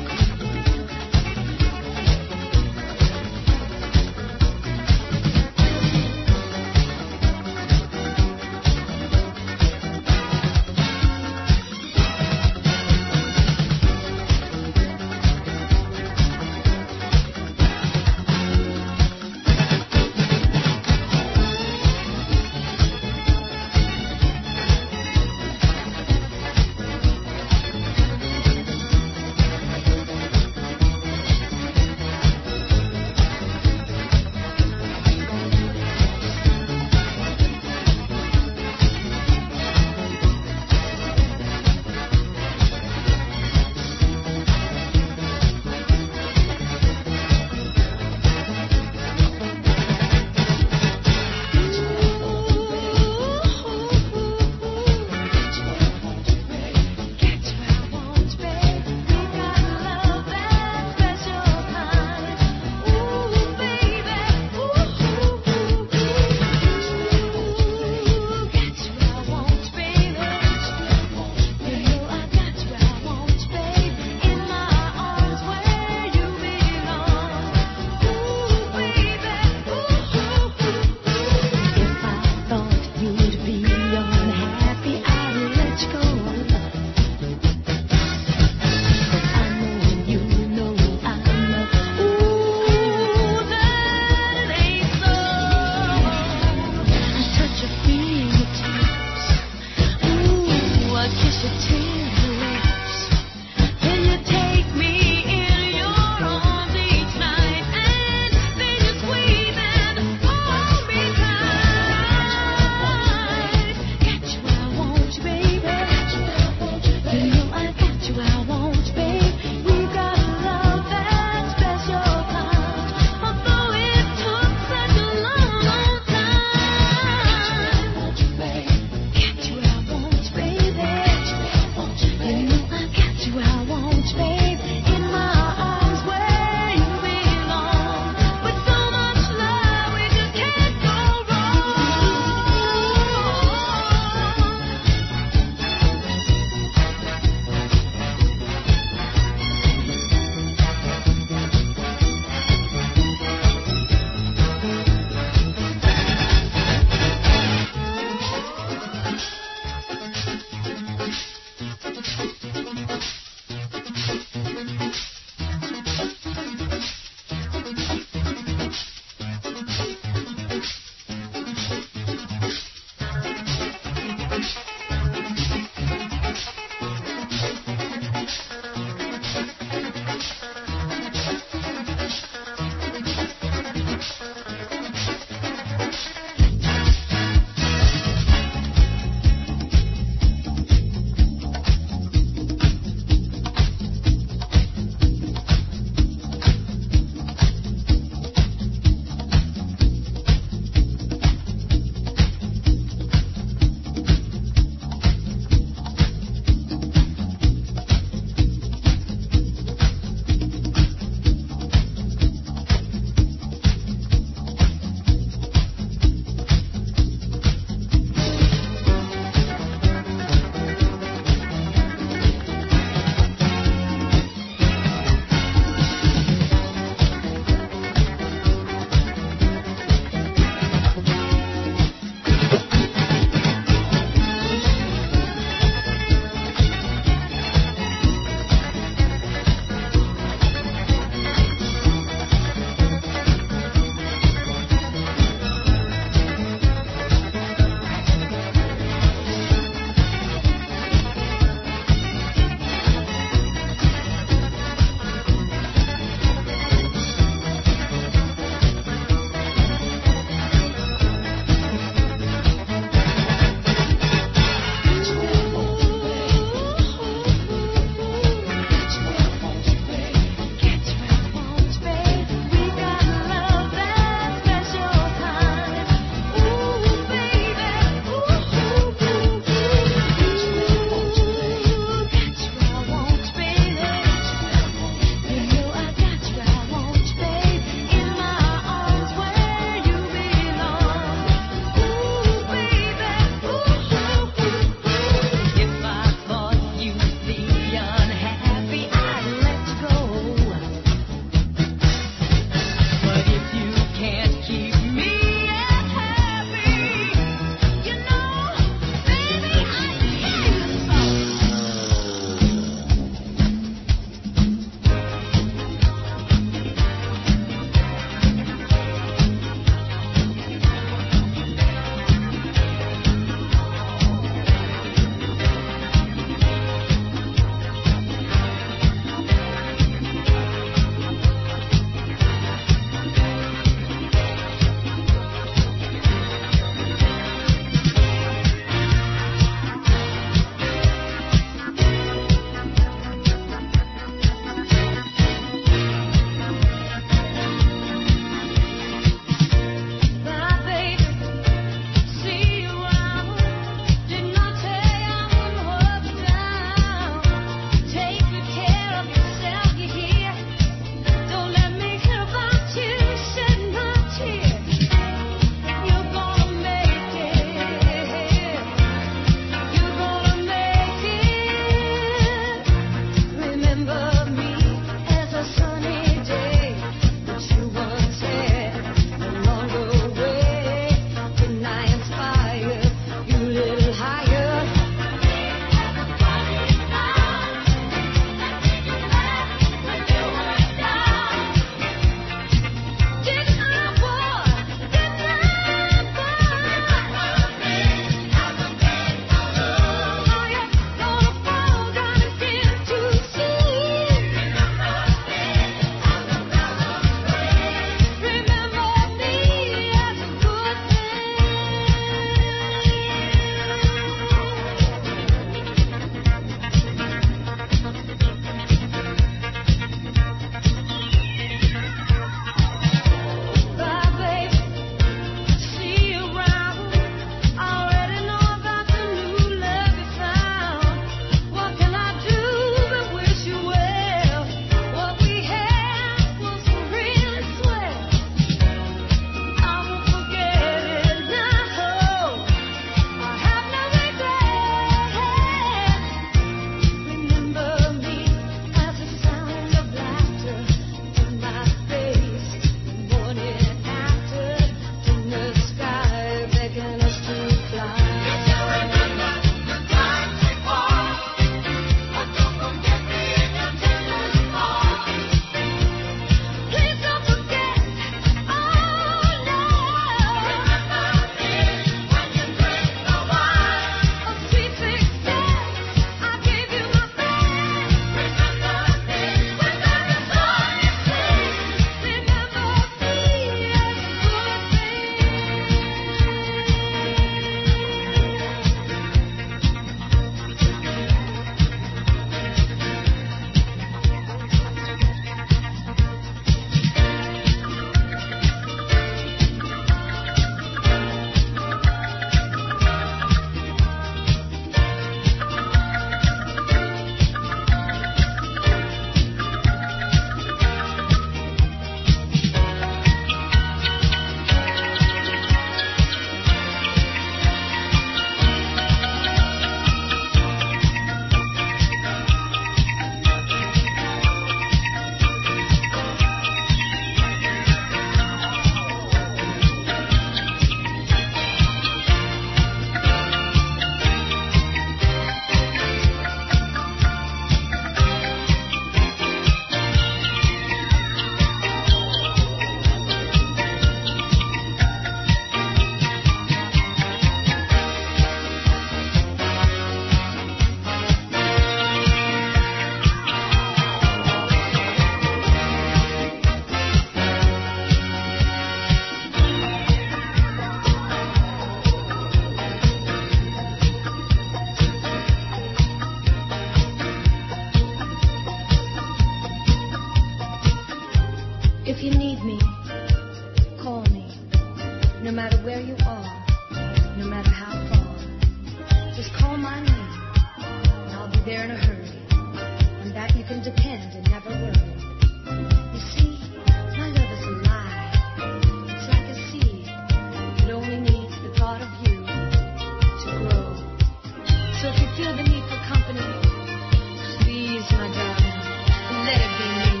can depend and never worry. You see, my love is alive. It's like a seed. It only needs the thought of you to grow. So if you feel the need for company, please, my darling, let it be me.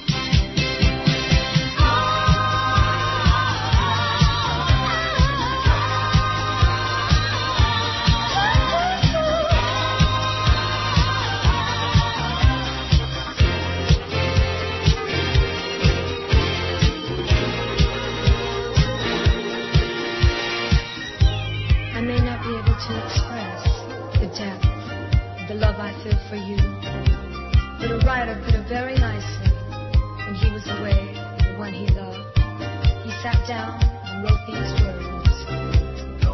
I may not be able to express the depth of the love I feel for you, but a writer put it very nicely when he was away from the one he loved. He sat down and wrote these words. No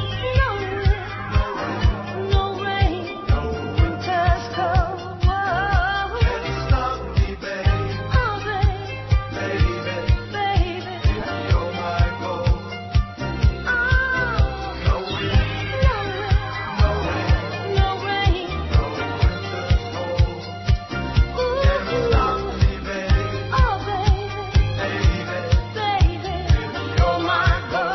wind, no rain, winter's cold. Can't stop me, babe. Oh, babe, baby, baby, you're my goal. Oh, no wind, no rain, no rain, no winter's cold. Can't stop me, babe. Oh, baby, baby, baby, you're my goal.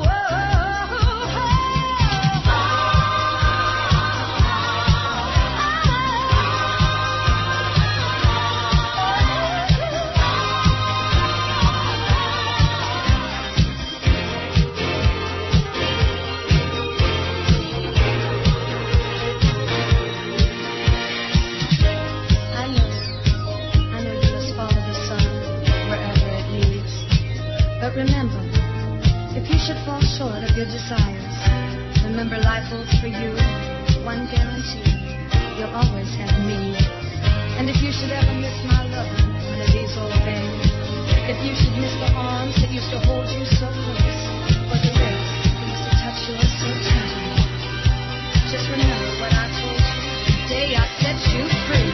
I know, I know you must follow the sun wherever it leads. But remember, if you should fall short of your desires, remember life holds for you one guarantee: you'll always have me. And if you should ever miss my love one of these old days, if you should miss the arms that used to hold you so close, or the lips that used to touch yours so tenderly, just remember what I told you the day I set you free.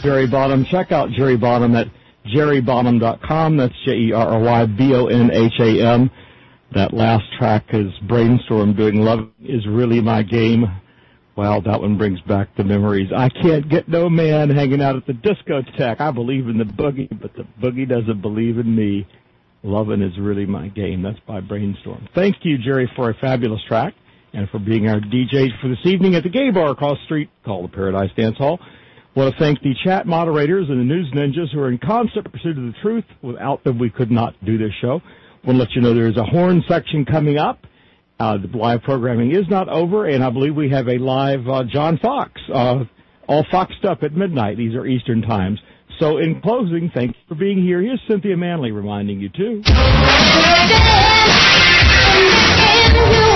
Jerry Bonham. Check out Jerry Bonham at jerry bonham dot com. That's J E R R Y B O N H A M. That last track is Brainstorm doing Love Is Really My Game. Wow, that one brings back the memories. I can't get no man hanging out at the discotheque. I believe in the boogie, but the boogie doesn't believe in me. Lovin' Is Really My Game. That's by Brainstorm. Thank you, Jerry, for a fabulous track and for being our D J for this evening at the gay bar across the street called the Paradise Dance Hall. I want to thank the chat moderators and the news ninjas who are in constant pursuit of the truth. Without them, we could not do this show. I want to let you know there's a horn section coming up. Uh, the live programming is not over, and I believe we have a live uh, John Fox, uh, all foxed up at midnight. These are Eastern times. So in closing, thank you for being here. Here's Cynthia Manley reminding you, too.